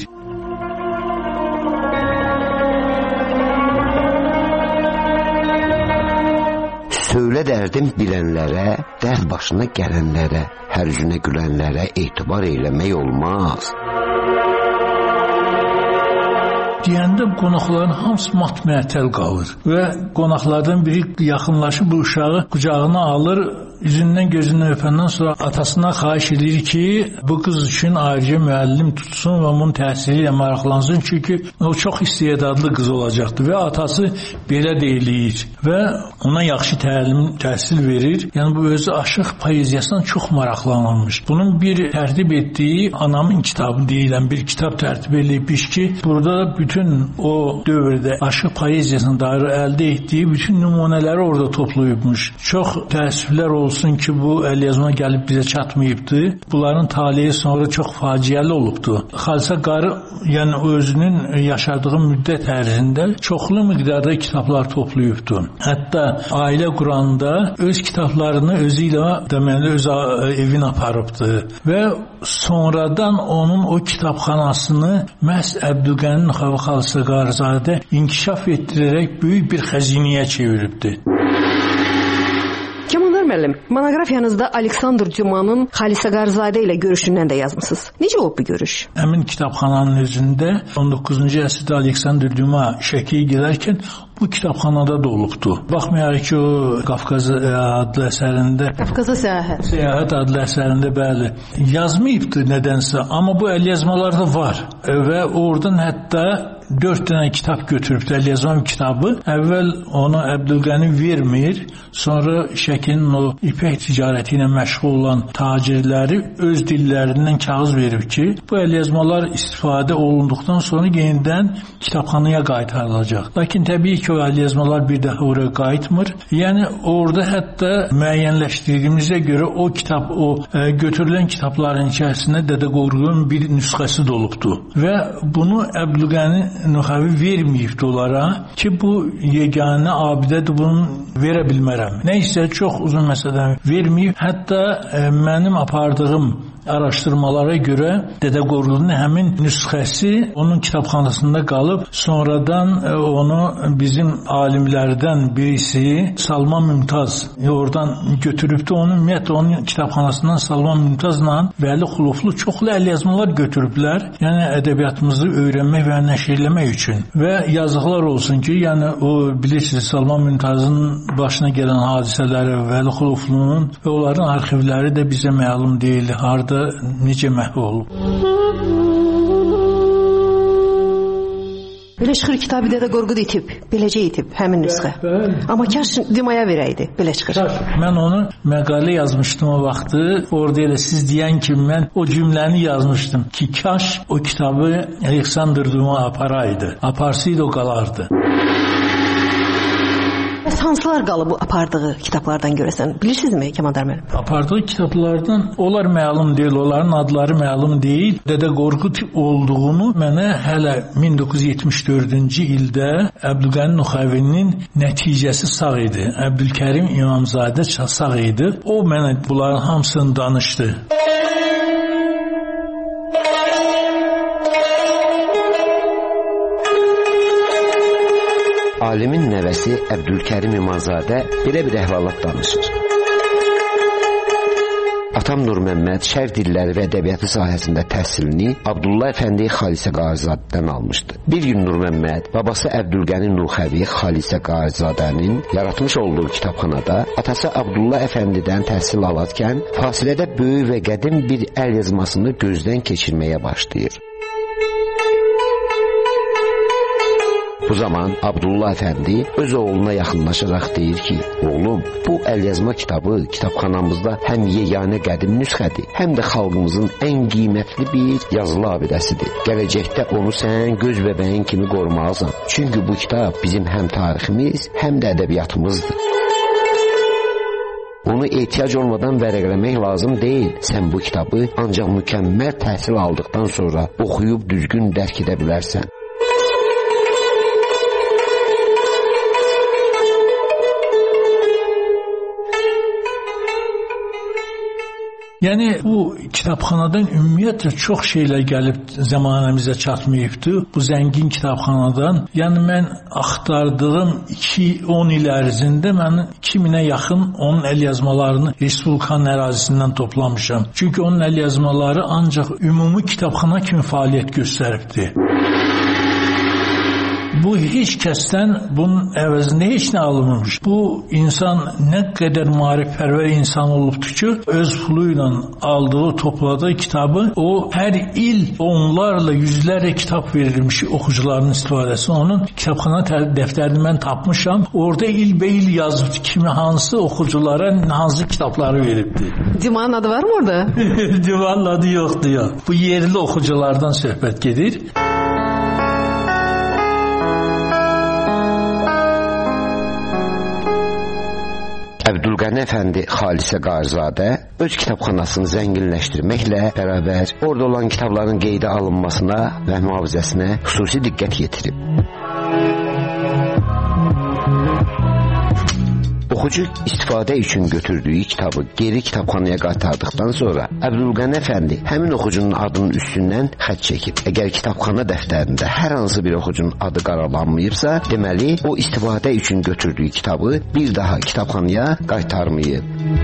Söylə dərdim bilənlərə, dərd başına gələnlərə, hər üzünə gülənlərə etibar eləmək olmaz. Deyəndə qonaqların hamısı mat-məətəl qalır və qonaqlardan biri yaxınlaşıb bu uşağı qucağına alır, üzündən gözündən öpəndən sonra atasına xahiş edir ki, bu qız üçün ayrıca müəllim tutsun və onun təhsili ilə maraqlansın, çünki o çox istedadlı qız olacaqdır və atası belə deyiləyir və ona yaxşı təlim, təhsil verir. Yəni bu özü aşıq poeziyasından çox maraqlanılmış. Bunun bir tərtib etdiyi Anamın kitabı deyilən bir kitab tərtib edilmiş ki, burada bütün o dövrdə aşıq poeziyasına dair əldə etdiyi bütün nümunələri orada toplayıbmış. Çox təəssüflər olsun ki, bu əlyazma gəlib bizə çatmayıbdı. Bunların talihi sonra çox faciəli olubdu. Xalisə Qarı, yəni özünün yaşadığı müddət ərzində çoxlu miqdarda kitablar toplayıbdı. Hətta ailə quranda öz kitablarını özü ilə deməli öz evinə aparıbdı və sonradan onun o kitabxanasını məhz Əbdülqəni Xalisə Qarizadə inkişaf etdirərək böyük bir xəzinəyə çeviribdi. müəllim, monoqrafiyanızda Aleksandr Dumanın Xalisə Qarzadə ilə görüşündən də yazmısınız. Necə olub bu görüş? Həmin kitabxananın özündə on doqquzuncu əsrdə Aleksandr Duma şəkiyə gedərkən bu kitabxanada da olubdu. Baxmayaraq ki, o Qafqaz adlı əsərində Qafqaza səyahət. Səyahət adlı əsərində bəli yazmayıbdı nədənsə, amma bu əlyazmalarda var və oradan hətta dörd dənə kitab götürübdü, əlyazma kitabı. Əvvəl onu Əbdülqəni vermir, sonra Şəkinin o ipək ticarəti ilə məşğul olan tacirləri öz dillərindən kağız verib ki, bu əlyazmalar istifadə olunduqdan sonra yenidən kitabxanaya qaytarılacaq. Lakin təbii ki, o əlyazmalar bir daha oraya qayıtmır. Yəni orada hətta müəyyənləşdirdiyimizə görə o kitab, o ə, götürülən kitabların içərisində Dədə Qorqudun bir nüsxəsi də olubdu və bunu Əbdülqəni Nuxavi verməyibdi onlara ki, bu yeganə abidədir, bunu verə bilmərəm. Nəysə, çox uzun məsələdən verməyib. Hətta ə, mənim apardığım araşdırmalara görə Dədə Qorqudun həmin nüsxəsi onun kitabxanasında qalıb, sonradan onu bizim alimlərdən birisi Salman Mümtaz oradan götürübdü. Onu ümumiyyətlə onun kitabxanasından Salman Mümtazla Vəli Xuluflu çoxlu əlyazmalar götürüblər. Yəni ədəbiyyatımızı öyrənmək və nəşr etmək üçün. Və yazıqlar olsun ki, yəni o bilirsiniz Salman Mümtazın başına gələn hadisələri, Vəli Xuluflunun və onların arxivləri də bizə məlum deyil. Harda necə məhv olub. Belə çıxır kitabı Dədə Qorqud itib, beləcə itib həmin nüsxə. Amma kaş Dimaya verəydi, belə çıxır. Mən onu məqalə yazmışdım o vaxtı. Orada elə siz deyən kimi mən o cümləni yazmışdım ki, kaş o kitabı Aleksandr Duma aparaydı. Aparsaydı o qalardı. Bəs hansılar qalıb bu apardığı kitablardan görəsən? Bilirsinizmi Kəmandar müəllim? Apardığı kitablardan onlar məlum deyil, onların adları məlum deyil. Dədə Qorqud olduğunu mənə hələ min doqquz yüz yetmiş dördüncü ildə Əbdülqəni Nuxavinin nəticəsi sağ idi. Əbdülkərim İmamzadə sağ idi. O mənə bunların hamısını danışdı. Alimin nəvəsi Əbdülkərim İmamzadə belə bir əhvalat danışır. Atam Nur Məmməd şərq dilləri və ədəbiyyatı sahəsində təhsilini Abdullah Əfəndi Xalisə Qarizadədən almışdı. Bir gün Nur Məmməd babası Əbdülqəni Nuxavi Xalisə Qarizadənin yaratmış olduğu kitabxanada atası Abdullah Əfəndidən təhsil alarkən fasilədə böyük və qədim bir əl yazmasını gözdən keçirməyə başlayır. Bu zaman Abdullah Əfəndi öz oğluna yaxınlaşaraq deyir ki, oğlum, bu əlyazma kitabı kitabxanamızda həm yeganə qədim nüsxədir, həm də xalqımızın ən qiymətli bir yazılı abidəsidir. Gələcəkdə onu sən göz bəbəyin kimi qorumalısan. Çünki bu kitab bizim həm tariximiz, həm də ədəbiyyatımızdır. Onu ehtiyac olmadan vərəqləmək lazım deyil. Sən bu kitabı ancaq mükəmməl təhsil aldıqdan sonra oxuyub düzgün dərk edə bilərsən. Yəni bu kitabxanadan ümumiyyətlə çox şeylər gəlib zəmanəmizə çatmayıbdı. Bu zəngin kitabxanadan, yəni mən axtardığım iki on il ərzində mən iki minə yaxın onun əlyazmalarını Respublikanın ərazisindən toplamışam. Çünki onun əlyazmaları ancaq ümumi kitabxana kimi fəaliyyət göstəribdi. Bu heç kəsdən bunun əvəzində heç nə alınmamış. Bu insan nə qədər maarifpərvər insan olubdu ki, öz pulu ilə aldığı, topladığı kitabı o hər il onlarla, yüzlərlə kitab verilmiş oxucuların istifadəsi. Onun kitabxana dəftərini mən tapmışam. Orada ilbəil yazıbdı kimi hansı oxuculara hansı kitabları veribdi. Dimanın adı var mı orada? Dimanın adı yoxdur ya. Bu yerli oxuculardan söhbət gedir. Əbdülqəni Əfəndi Xalisə Qarizadə öz kitabxanasını zənginləşdirməklə bərabər orada olan kitabların qeydə alınmasına və mühafizəsinə xüsusi diqqət yetirib. Oxucu istifadə üçün götürdüyü kitabı geri kitabxanaya qaytardıqdan sonra Əbdülqəni Əfəndi həmin oxucunun adının üstündən xətt çəkib. Əgər kitabxana dəftərində hər hansı bir oxucunun adı qaralanmayıbsa, deməli o istifadə üçün götürdüyü kitabı bir daha kitabxanaya qaytarmayıb.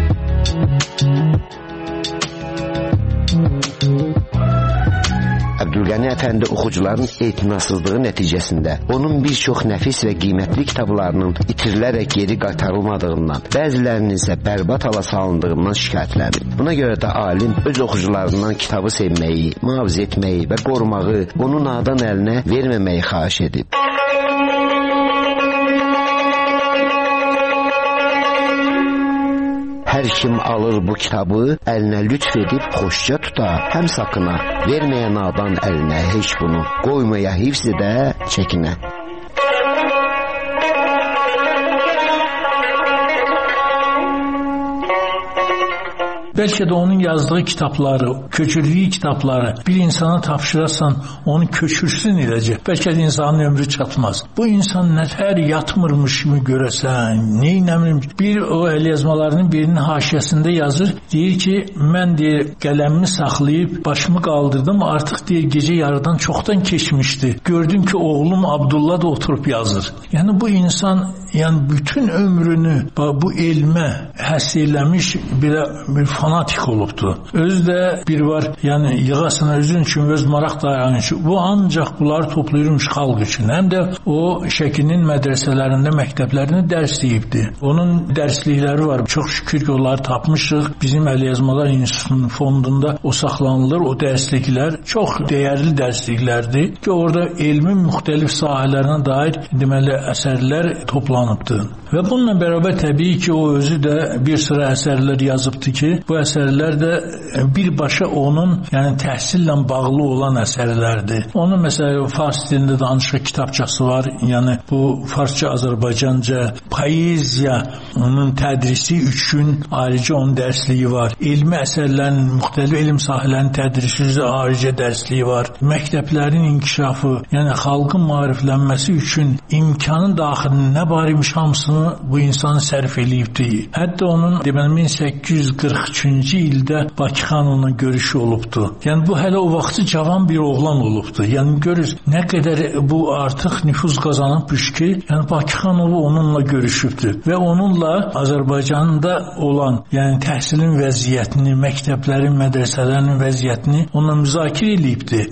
Əbdülqəni Əfəndi oxucuların etinasızlığı nəticəsində onun bir çox nəfis və qiymətli kitablarının itirilərək geri qaytarılmadığından, bəzilərinin isə bərbad hala salındığından şikayətlənib. Buna görə də alim öz oxucularından kitabı sevməyi, mühafizə etməyi və qorumağı, onu nadan əlinə verməməyi xahiş edib. Hər kim alır bu kitabı, əlinə lütf edib xoşca tuta, həm sakına, verməyə nadan əlinə heç bunu, qoymaya hifz edə, çəkinə. Bəlkə də onun yazdığı kitabları, köçürdüyü kitabları bir insana tapşırarsan, onu köçürsün eləcək. Bəlkə də insanın ömrü çatmaz. Bu insan nətər yatmırmış kimi görəsən, neynəmrim. Bir o əl yazmalarının birinin haşiyəsində yazır, deyir ki, mən deyir, qələmimi saxlayıb, başımı qaldırdım, artıq deyir, gecə yarıdan çoxdan keçmişdi. Gördüm ki, oğlum Abdullah da oturub yazır. Yəni bu insan, yəni bütün ömrünü bu elmə həss eləmiş bir, bir fanatik olubdu. Özü də bir var, yəni yığasına özün üçün öz maraq dayanı üçün. Bu ancaq bunları toplayırmış xalq üçün. Həm də o Şəkinin mədrəsələrində, məktəblərində dərs deyibdi. Onun dərslikləri var. Çox şükür ki, onları tapmışıq. Bizim Əlyazmalar İnstitutunun fondunda o saxlanılır. O dərsliklər çox dəyərli dərsliklərdir ki, orada elmin müxtəlif sahələrinə dair deməli əsərlər toplanıbdı. Və bununla bərabər təbii ki, o özü də bir sıra əsərlər yazıbdı ki, bu əsərlər də birbaşa onun, yəni təhsillə bağlı olan əsərlərdir. Onun məsələn fars dilində danışıq kitabçası var. Yəni bu farsça, Azərbaycanca poeziya onun tədrisi üçün ayrıca onun dərsliyi var. Elmi əsərlərin, müxtəlif elm sahələrinin tədrisi üzrə ayrıca dərsliyi var. Məktəblərin inkişafı, yəni xalqın maariflənməsi üçün imkanın daxilində nə var imiş hamısını bu insanı sərf eləyibdi. Hətta onun deməli min səkkiz yüz qırx üçüncü ildə Bakı xanımla görüşü olubdu. Yəni bu hələ o vaxtı cavan bir oğlan olubdu. Yəni görür nə qədər bu artıq nüfuz qazanıbmış ki, yəni Bakı xanımı onunla görüşübdü və onunla Azərbaycanda olan, yəni təhsilin vəziyyətini, məktəblərin, mədrəsələrin vəziyyətini onunla müzakirə eləyibdi.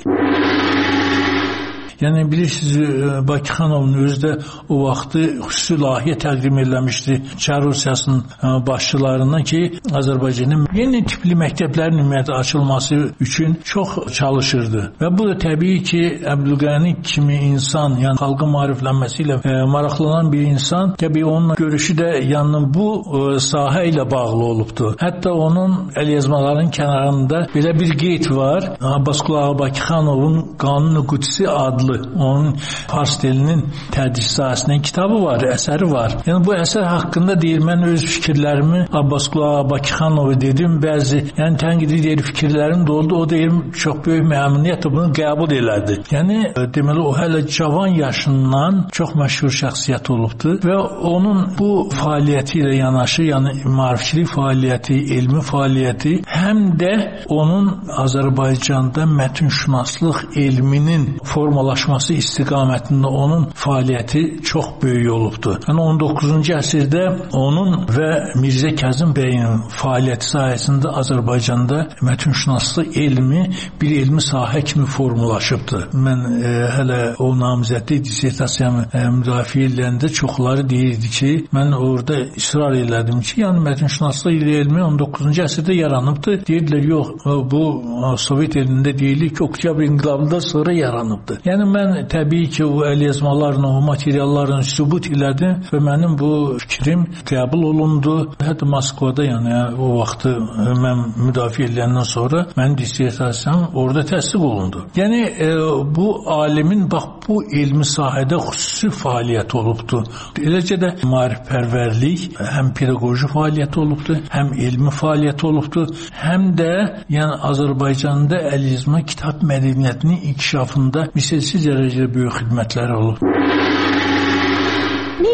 Yəni bilirsiniz, Bakı xanımın özü də o vaxtı xüsusi layihə təqdim eləmişdi Çar Rusiyasının başçılarına ki, Azərbaycanın yeni tipli məktəblərin ümumiyyətlə açılması üçün çox çalışırdı. Və bu da təbii ki, Əbdülqəni kimi insan, yəni xalqın maariflənməsi ilə maraqlanan bir insan, təbii onun görüşü də yəni bu sahə ilə bağlı olubdu. Hətta onun əlyazmaların kənarında belə bir qeyd var. Abbasqulu Bakı xanımın Qanun-u Qudsi adlı onun fars dilinin tədris sahəsindən kitabı var, əsəri var. Yəni bu əsər haqqında deyir, mən öz fikirlərimi Abbasqulu Bakı xanımı dedim, bəzi yəni tənqidi deyir, fikirlərim də oldu. O deyir, çox böyük məmnuniyyətlə bunu qəbul elədi. Yəni deməli o hələ cavan yaşından çox məşhur şəxsiyyət olubdu və onun bu fəaliyyəti ilə yanaşı, yəni maarifçilik fəaliyyəti, elmi fəaliyyəti, həm də onun Azərbaycanda mətnşünaslıq elminin formalaşması istiqamətində onun fəaliyyəti çox böyük olubdu. Yəni on doqquzuncu əsrdə onun və Mirzə Kazım bəyin fəaliyyəti sayəsində Azərbaycanda mətnşünaslıq elmi bir elmi sahə kimi formalaşıbdı. Mən e, hələ o namizədli dissertasiyamı e, müdafiə edəndə çoxları deyirdi ki, mən orada israr elədim ki, yəni mətnşünaslıq elmi on doqquzuncu əsrdə yaranıbdı. Deyirdilər, yox, bu Sovet elmində deyilir ki, Oktyabr inqilabından sonra yaranıbdı. Yəni mən təbii ki, o əlyazmalarla, o materiallarla sübut elədim və mənim bu fikrim qəbul olundu. Hətta Moskvada, yəni o vaxtı mən müdafiə edəndən sonra mənim dissertasiyam orada təsdiq olundu. Yəni e, bu alimin bax bu elmi sahədə xüsusi fəaliyyət olubdu. Eləcə də maarifpərvərlik həm pedaqoji fəaliyyət olubdu, həm elmi fəaliyyət olubdu, həm də yəni Azərbaycanda əlyazma kitab mədəniyyətinin inkişafında misilsiz dərəcədə böyük xidmətləri olub. Nə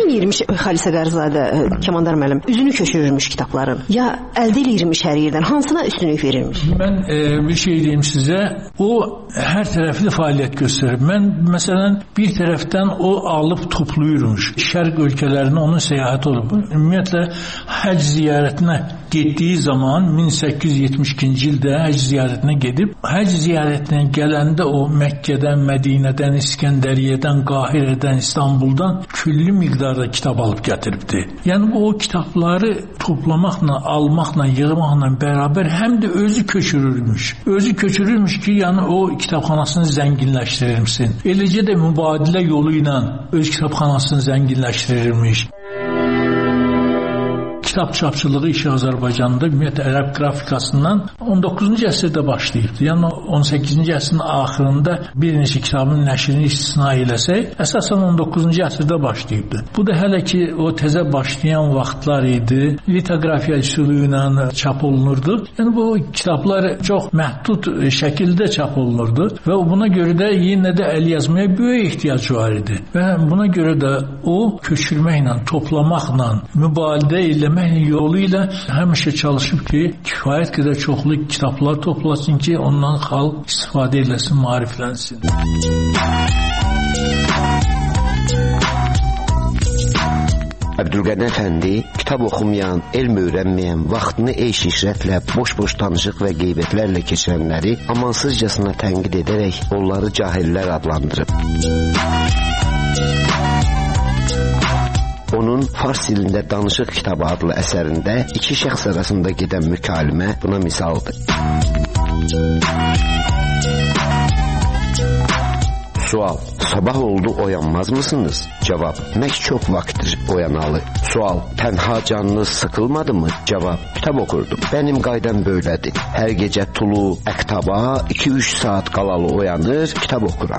eləyirmiş Xalisə Qarzadə, Kəmandar müəllim? Üzünü köçürürmüş kitabların. Ya əldə eləyirmiş hər yerdən? Hansına üstünlük verirmiş? Mən e, bir şey deyim sizə. O hər tərəfli fəaliyyət göstərir. Mən məsələn bir tərəfdən o alıb toplayırmış. Şərq ölkələrinə onun səyahəti olub. Ümumiyyətlə həcc ziyarətinə getdiyi zaman min səkkiz yüz yetmiş ikinci ildə həcc ziyarətinə gedib, həcc ziyarətinə gələndə o Məkkədən, Mədinədən, İskəndəriyyədən, Qahirədən, İstanbuldan külli miqdarda kitab alıb gətiribdi. Yəni o kitabları toplamaqla, almaqla, yığmaqla bərabər həm də özü köçürülmüş. Özü köçürülmüş ki, yəni o kitabxanasını zənginləşdirilsin. Eləcə də mübadilə yolu ilə öz kitabxanasını zənginləşdirilmiş. Kitab çapçılığı işi Azərbaycanda ümumiyyətlə ərəb qrafikasından on doqquzuncu əsrdə başlayıbdı. Yəni on səkkizinci əsrin axırında bir neçə kitabın nəşrini istisna eləsək, əsasən on doqquzuncu əsrdə başlayıbdı. Bu da hələ ki o təzə başlayan vaxtlar idi. Litografiya üsulu ilə çap olunurdu. Yəni bu kitablar çox məhdud şəkildə çap olunurdu və buna görə də yenə də əlyazmaya böyük ehtiyac var idi. Və buna görə də o köçürməklə, toplamaqla, mübaliğə eləmək yolu ilə həmişə çalışıb ki, kifayət qədər çoxlu kitablar toplasın ki, ondan xalq istifadə eləsin, maariflənsin. Əbdülqədir Əfəndi kitab oxumayan, elm öyrənməyən, vaxtını eyş-işrətlə, boş-boş danışıq və qeybətlərlə keçirənləri amansızcasına tənqid edərək onları cahillər adlandırıb. Onun fars dilində Danışıq kitabı adlı əsərində iki şəxs arasında gedən mükalimə buna misaldır. Sual: sabah oldu, oyanmaz mısınız? Cavab: mək çox vaxtdır oyanalı. Sual: tənha canınız sıkılmadı mı? Cavab: kitab okurdum. Benim qaydam böylədir. Hər gecə tulu əktaba iki üç saat qalalı oyanır, kitab okuram.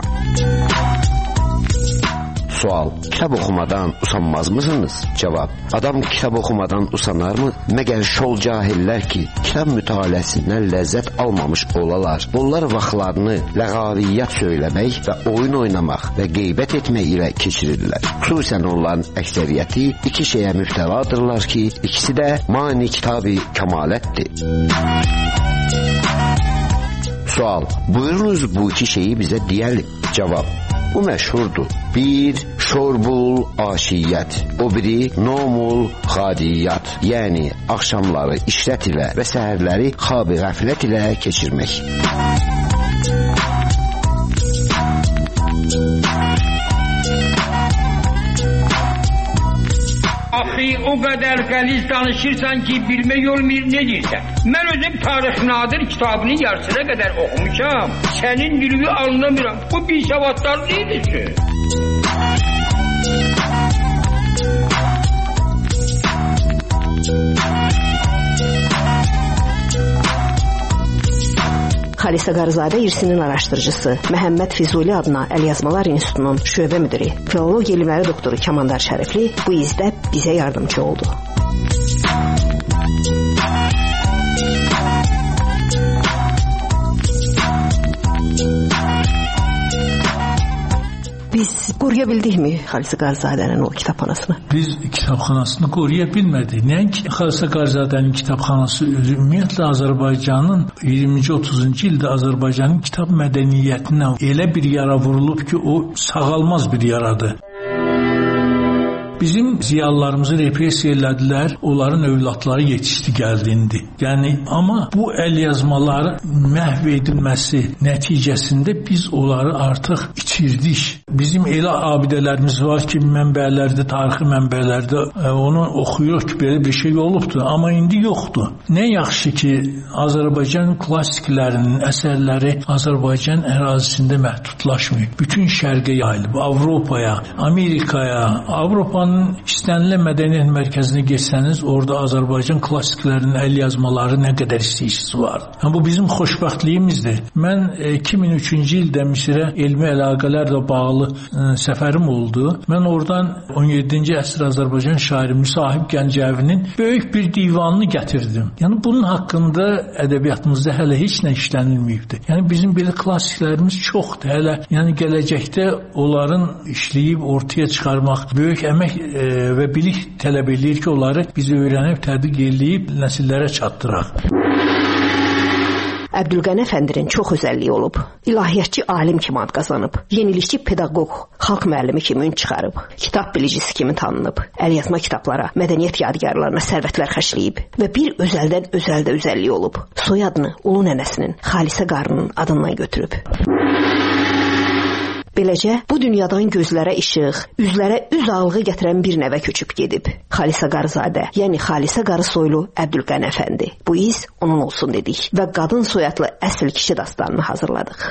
Sual: kitab oxumadan usanmaz mısınız? Cavab: adam kitab oxumadan usanar mı? Məgər şol cahillər ki, kitab mütaliəsindən ləzzət almamış olalar. Onlar vaxtlarını ləğaviyyat söyləmək və oyun oynamaq və qeybət etmək ilə keçirirlər. Xüsusən onların əksəriyyəti iki şeyə müftəladırlar ki, ikisi də mani kitab-ı kəmalətdir. Sual: buyurunuz bu iki şeyi bizə deyəlim. Cavab: bu məşhurdur. Bir, şorbul aşiyyət. O biri, nomul xadiyyət. Yəni, axşamları işrət ilə və səhərləri xab-ı qəflət ilə keçirmək. Axı, o qədər qəliz danışırsan ki, bilmək olmayır ne deyirsən. Mən özüm Tarix Nadir kitabını yarısına qədər oxumuşam. Sənin dilini anlamıram. Bu bir savadlar deyilsin. Xalisə Qarzadə irsinin araşdırıcısı, Məhəmməd Füzuli adına Əlyazmalar İnstitutunun şöbə müdiri, filologiya elmləri doktoru Kəmandar Şərifli bu izdə bizə yardımcı oldu. Biz qoruya bildikmi Xalisə Qarzadənin o kitabxanasını? Biz kitabxanasını qoruya bilmədik. Nəinki Xalisə Qarzadənin kitabxanası özü, ümumiyyətlə Azərbaycanın iyirminci otuzuncu ildə Azərbaycanın kitab mədəniyyətinə elə bir yara vurulub ki, o sağalmaz bir yaradır. Bizim ziyalılarımızı repressiya elədilər, onların övladları yetişdi, gəldindi. Yəni, amma bu əlyazmaları məhv edilməsi nəticəsində biz onları artıq itirdik. Bizim elə abidələrimiz var ki, mənbələrdə, tarixi mənbələrdə onu oxuyuruq ki, belə bir şey olubdur, amma indi yoxdur. Nə yaxşı ki, Azərbaycan klassiklərinin əsərləri Azərbaycan ərazisində məhdudlaşmıyor. Bütün şərqə yayılıb, Avropaya, Amerikaya, Avropanın istənilən mədəniyyət mərkəzinə geçsəniz, orada Azərbaycan klassiklərinin əl yazmaları nə qədər istəyicisi var. Yəni, bu bizim xoşbəxtliyimizdir. Mən iki min üçüncü ildə Misirə elmi əlaqələrlə bağlı bağlı ə, səfərim oldu. Mən oradan on yeddinci əsr Azərbaycan şairi Müsahib Gəncəvinin böyük bir divanını gətirdim. Yəni bunun haqqında ədəbiyyatımızda hələ heç nə işlənilməyibdi. Yəni bizim belə klassiklərimiz çoxdur. Hələ yəni gələcəkdə onların işləyib ortaya çıxarmaq böyük əmək e, və bilik tələb edir ki, onları biz öyrənib, tədqiq edib nəsillərə çatdıraq. Əbdülqəni Əfəndinin çox özəlliyi olub. İlahiyyatçı alim kimi ad qazanıb. Yenilikçi pedaqoq, xalq müəllimi kimi ün çıxarıb. Kitab bilicisi kimi tanınıb. Əlyazma kitablara, mədəniyyət yadigarlarına sərvətlər xərcləyib və bir özəldən özəldə özəlliyi olub. Soyadını ulu nənəsinin, Xalisə qarının adından götürüb. Beləcə, bu dünyadan gözlərə işıq, üzlərə üz ağlığı gətirən bir nəvə köçüb gedib. Xalisə Qarızadə, yəni Xalisə Qarı soylu Əbdülqəni Əfəndi. Bu iz onun olsun dedik və qadın soyadlı əsl kişi dastanını hazırladıq.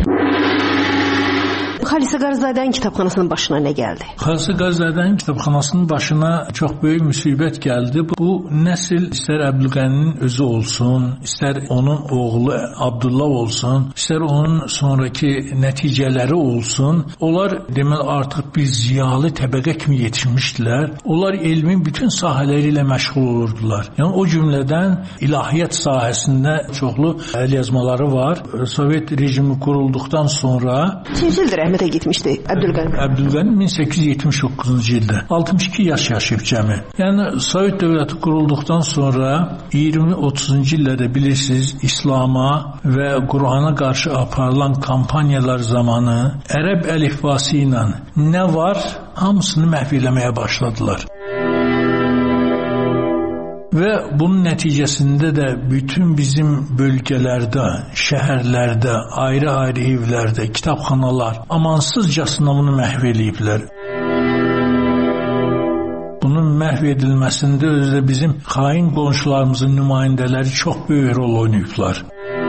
Xalisə Qarzadənin kitabxanasının başına nə gəldi? Xalisə Qarzadənin kitabxanasının başına çox böyük müsibət gəldi. Bu nəsil istər Əbdülqəninin özü olsun, istər onun oğlu Abdullah olsun, istər onun sonraki nəticələri olsun, onlar deməli artıq bir ziyalı təbəqə kimi yetişmişdilər. Onlar elmin bütün sahələri ilə məşğul olurdular. Yəni o cümlədən ilahiyyat sahəsində çoxlu əlyazmaları var. Sovet rejimi qurulduqdan sonra Çinsildir rəhmətə getmişdi Əbdülqəni. Əbdülqəni min səkkiz yüz yetmiş doqquzuncu ildə altmış iki yaş yaşayıb cəmi. Yəni Sovet dövləti qurulduqdan sonra iyirmi otuzuncu illərdə bilirsiniz İslama və Qur'ana qarşı aparılan kampaniyalar zamanı ərəb əlifbası ilə nə var, hamısını məhv eləməyə başladılar. Və bunun nəticəsində də bütün bizim bölgələrdə, şəhərlərdə, ayrı-ayrı evlərdə, kitabxanalar amansızcasına bunu məhv eləyiblər. Bunun məhv edilməsində özdə bizim xain qonşularımızın nümayəndələri çox böyük rol oynayıblar.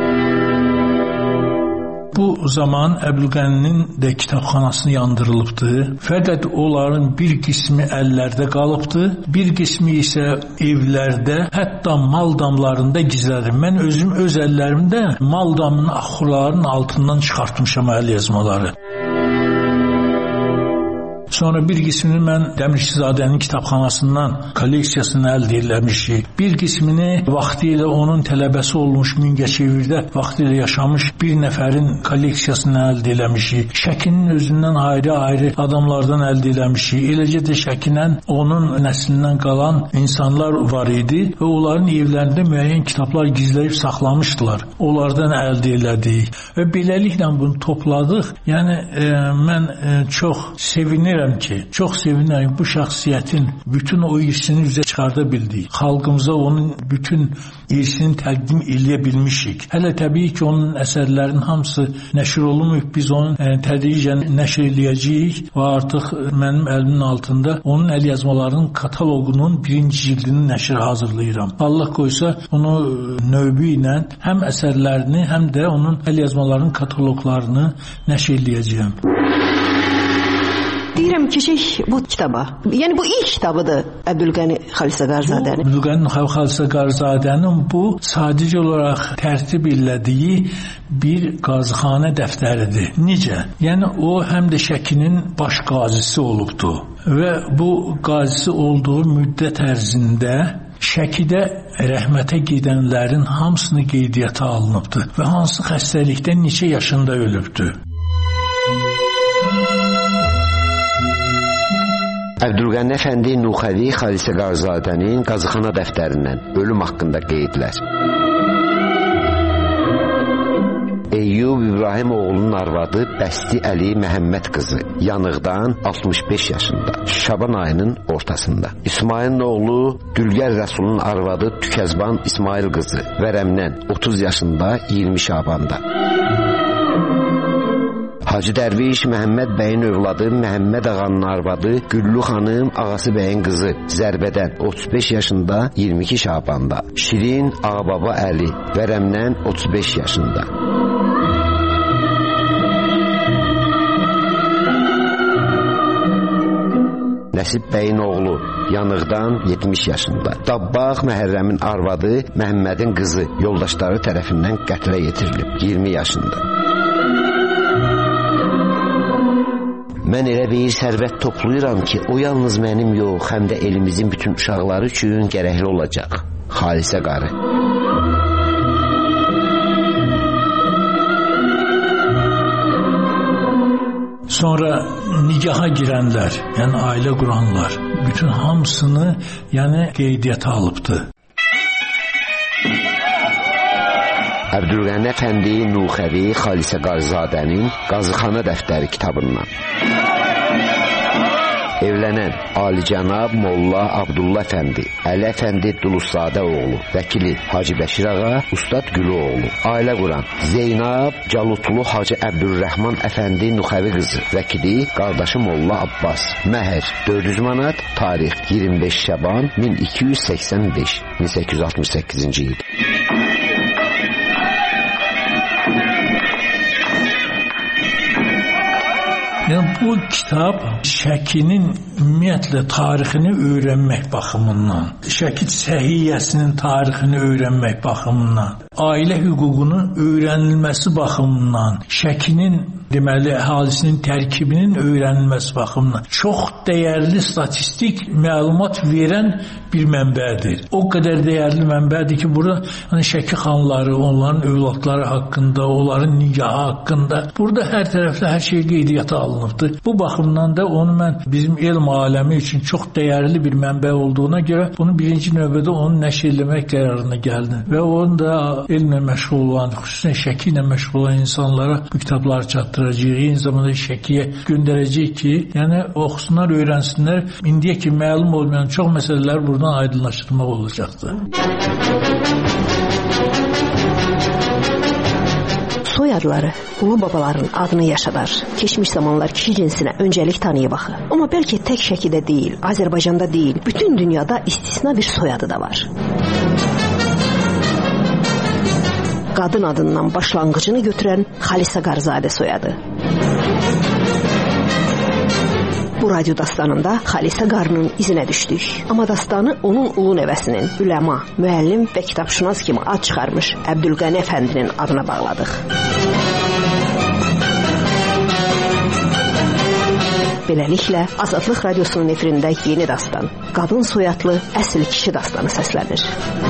Bu zaman Əbdülqəninin də kitabxanasını yandırılıbdı. Fəqət onların bir qismi əllərdə qalıbdı, bir qismi isə evlərdə, hətta mal damlarında gizlədir. Mən özüm öz əllərimdə mal damının axurlarının altından çıxartmışam əlyazmaları. Sonra bir qismini mən Dəmirçizadənin kitabxanasından kolleksiyasını əldə eləmişik. Bir qismini vaxtilə onun tələbəsi olmuş Mingəçevirdə vaxtilə yaşamış bir nəfərin kolleksiyasını əldə eləmişik. Şəkinin özündən ayrı-ayrı adamlardan əldə eləmişik. Eləcə də Şəkindən onun nəslindən qalan insanlar var idi və onların evlərində müəyyən kitablar gizləyib saxlamışdılar. Onlardan əldə elədik və beləliklə bunu topladıq. Yəni e, mən e, çox sevinirəm ki, çox sevinirəm bu şəxsiyyətin bütün o irsini üzə çıxarda bildik. Xalqımıza onun bütün irsini təqdim eləyə bilmişik. Hələ təbii ki, onun əsərlərinin hamısı nəşr olunmayıb. Biz onu e, tədricən nəşr eləyəcəyik və artıq mənim əlimin altında onun əlyazmalarının kataloqunun birinci cildinin nəşri hazırlayıram. Allah qoysa onu növbü ilə həm əsərlərini, həm də onun əlyazmalarının kataloqlarını nəşr eləyəcəyəm. Deyirəm keçək bu kitaba. Yəni bu ilk kitabıdır Əbdülqəni Xalisə Qarzadənin. Əbdülqəni Xalisə Qarzadənin bu sadəcə olaraq tərtib elədiyi bir qazıxanə dəftəridir. Necə? Yəni o həm də Şəkinin baş qazisi olubdu və bu qazisi olduğu müddət ərzində Şəkidə rəhmətə gedənlərin hamısını qeydiyyata alınıbdı və hansı xəstəlikdən neçə yaşında ölübdü. Əbdülqəni Əfəndi Nuxəvi Xalisə Qarzadənin qazıxana dəftərindən ölüm haqqında qeydlər. Eyyub İbrahim oğlunun arvadı Bəsti Əli Məhəmməd qızı yanıqdan altmış beş yaşında, Şaban ayının ortasında. İsmailin oğlu Dülgər Rəsulun arvadı Tükəzban İsmail qızı vərəmdən otuz yaşında iyirmi Şabanda. Hacı Dərviş Məhəmməd bəyin övladı Məhəmməd ağanın arvadı Güllü xanım ağası bəyin qızı Zərbədən otuz beş yaşında iyirmi iki Şabanda. Şirin Ağababa Əli vərəmdən otuz beş yaşında. Nəsib bəyin oğlu yanıqdan yetmiş yaşında. Dabbağ Məhərrəmin arvadı Məhəmmədin qızı yoldaşları tərəfindən qətlə yetirilib iyirmi yaşında. Mən elə bir sərvət toplayıram ki, o yalnız mənim yox, həm də elimizin bütün uşaqları üçün gərəkli olacaq. Xalisə qarı. Sonra nigaha girənlər, yəni ailə quranlar, bütün hamısını yəni qeydiyyata alıbdı. Əbdülqəni Əfəndi Nuxəvi Xalisə Qarzadənin Qazıxana dəftəri kitabından. Evlənən Alicənab Molla Abdullah Əfəndi, Əli Əfəndi Dulusadə oğlu, vəkili Hacı Bəşir ağa, Ustad Gülü oğlu. Ailə quran Zeynab Calutlu Hacı Əbdülrəhman Əfəndi Nuxəvi qızı, vəkili qardaşı Molla Abbas. Məhər dörd yüz manat, tarix iyirmi beş Şaban min iki yüz səksən beş, min səkkiz yüz altmış səkkizinci il. Yəni bu kitab Şəkinin ümumiyyətlə tarixini öyrənmək baxımından, Şəki səhiyyəsinin tarixini öyrənmək baxımından, ailə hüququnun öyrənilməsi baxımından, Şəkinin deməli əhalisinin tərkibinin öyrənilməsi baxımından çox dəyərli statistik məlumat verən bir mənbədir. O qədər dəyərli mənbədir ki, burada hani Şəki xanları, onların övladları haqqında, onların nigahı haqqında burada hər tərəfdə hər şey qeydiyyata alınıbdır. Bu baxımdan da onu mən bizim elm aləmi üçün çox dəyərli bir mənbə olduğuna görə bunu birinci növbədə onu nəşr etmək qərarına gəldim və onu da elmlə məşğul olan, xüsusən Şəki ilə məşğul olan insanlara bu kitabları çatdıracağıq, eyni zamanda Şəkiyə göndərəcək ki, yəni oxusunlar, öyrənsinlər. İndiyə ki məlum olmayan çox məsələlər buradan aydınlaşdırmaq olacaqdır. Soyadları ulu babaların adını yaşadar. Keçmiş zamanlar kişi cinsinə öncəlik tanıyıb axı. Amma bəlkə tək Şəkidə deyil, Azərbaycanda deyil, bütün dünyada istisna bir soyadı da var. Qadın adından başlanğıcını götürən Xalisə Qarzadə soyadı. Bu radyo dastanında Xalisə qarının izinə düşdük. Amma dastanı onun ulu nəvəsinin, üləma, müəllim və kitabşünas kimi ad çıxarmış Əbdülqəni Əfəndinin adına bağladıq. Beləliklə, Azadlıq Radyosunun efirində yeni dastan, qadın soyadlı əsl kişi dastanı səslənir.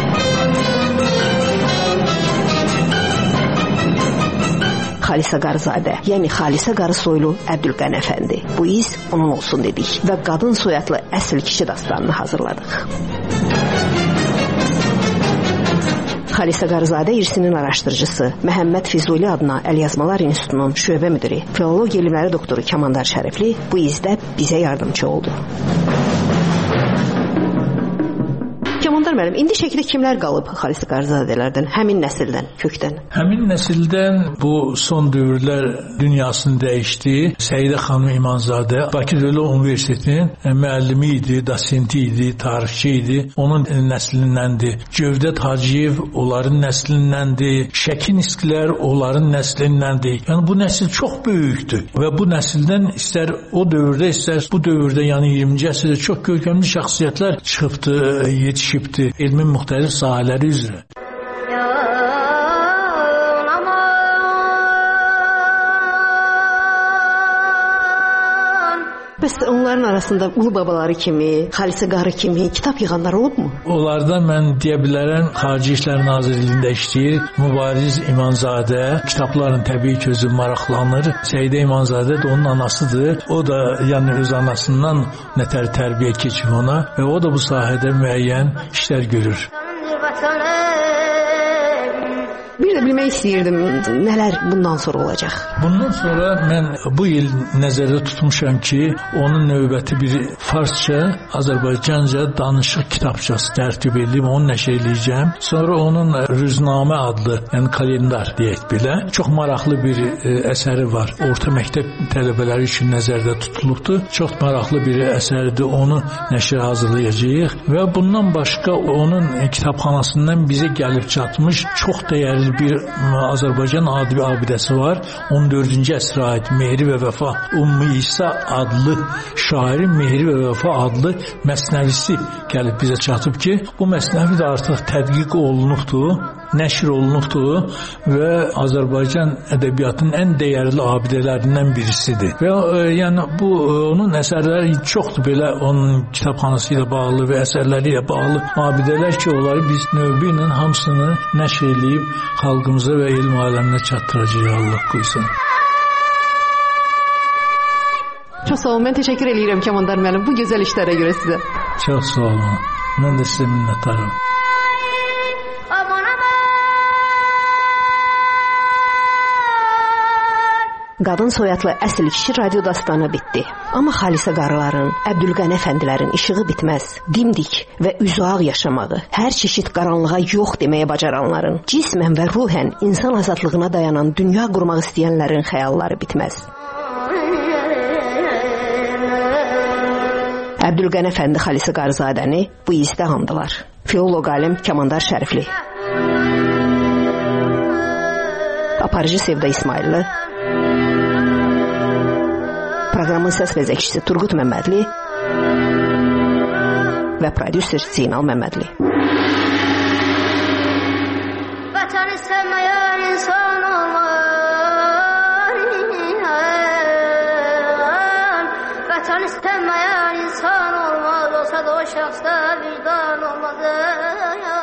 Xalisə Qarzadə, yəni Xalisə qarı soylu Əbdülqəni Əfəndi. Bu iz onun olsun dedik və qadın soyadlı əsl kişi dastanını hazırladıq. Xalisə Qarzadə irsinin araşdırıcısı, Məhəmməd Füzuli adına Əlyazmalar İnstitutunun şöbə müdiri, filologiya elmləri doktoru Kamandar Şərəfli bu izdə bizə yardımcı oldu. Kamandar müəllim, indi Şəkidə kimlər qalıb Xalisə Qarzadələrdən, həmin nəsildən, kökdən? Həmin nəsildən bu son dövrlər dünyasını dəyişdi. Səidə xanım İmanzadə Bakı Dövlət Universitetinin müəllimi idi, dosenti idi, tarixçi idi. Onun nəslindəndir. Cövdət Hacıyev onların nəslindəndir. Şəki Niskilər onların nəslindəndir. Yəni bu nəsil çox böyükdür və bu nəsildən istər o dövrdə, istər bu dövrdə, yəni iyirminci əsrdə çox görkəmli şəxsiyyətlər çıxıbdı, yetişibdi elmin müxtəlif sahələri üzrə. Bəs onların arasında ulu babaları kimi, Xalisə qarı kimi kitab yığanlar olubmu? Onlardan mən deyə bilərəm, Xarici İşlər Nazirliyində işləyir. Mübariz İmanzadə kitabların təbii ki özü maraqlanır. Səidə İmanzadə də onun anasıdır. O da yəni öz anasından nətər tərbiyə keçib ona və o da bu sahədə müəyyən işlər görür. Bir də bilmək istəyirdim, nələr bundan sonra olacaq? Bundan sonra mən bu il nəzərdə tutmuşam ki, onun növbəti bir farsça, Azərbaycanca danışıq kitabçası tərtib edib, onu nəşr edəcəm. Sonra onun Rüznamə adlı, yəni kalendar deyək belə, çox maraqlı bir e, əsəri var. Orta məktəb tələbələri üçün nəzərdə tutulubdur. Çox maraqlı bir əsərdir, onu nəşrə hazırlayacağıq və bundan başqa onun kitabxanasından bizə gəlib çatmış çox dəyərli bir bir Azərbaycan abidəsi var. on dördüncü əsrə aid Mehri və Vəfa Ümmü İsa adlı şairin Mehri və Vəfa adlı məsnəvisi gəlib bizə çatıb ki, bu məsnəvi də artıq tədqiq olunubdur, nəşr olunubdur və Azərbaycan ədəbiyyatının ən dəyərli abidələrindən birisidir. Və e, yəni bu e, onun əsərləri çoxdur, belə onun kitabxanası ilə bağlı və əsərləri ilə bağlı abidələr ki, onları biz növbə ilə hamısını nəşr edib xalqımıza və elm aləminə çatdıracağıq, Allah qoysun. Çox sağ olun, mən təşəkkür edirəm Kəmandar müəllim bu gözəl işlərə görə sizə. Çox sağ olun, mən də sizə minnətdaram. Qadın soyadlı əsl kişi radio dastanı bitdi. Amma Xalisə qarıların, Əbdülqəni əfəndilərin işığı bitməz. Dimdik və üzağ yaşamağı, hər çeşid qaranlığa yox deməyə bacaranların, cismən və ruhən insan azadlığına dayanan dünya qurmaq istəyənlərin xəyalları bitməz. Əbdülqəni əfəndi Xalisə Qarzadəni bu izdə andılar. Filoloq alim Kəmandar Şərifli, aparıcı Sevda İsmailli, proqramın səs vəzəkçisi Turqut Məmmədli və prodüser Zeynal Məmmədli. Vətəni sevməyən insan olmaz, vətəni istəməyən insan olmaz, olsa da o şəxsdə vicdan olmaz.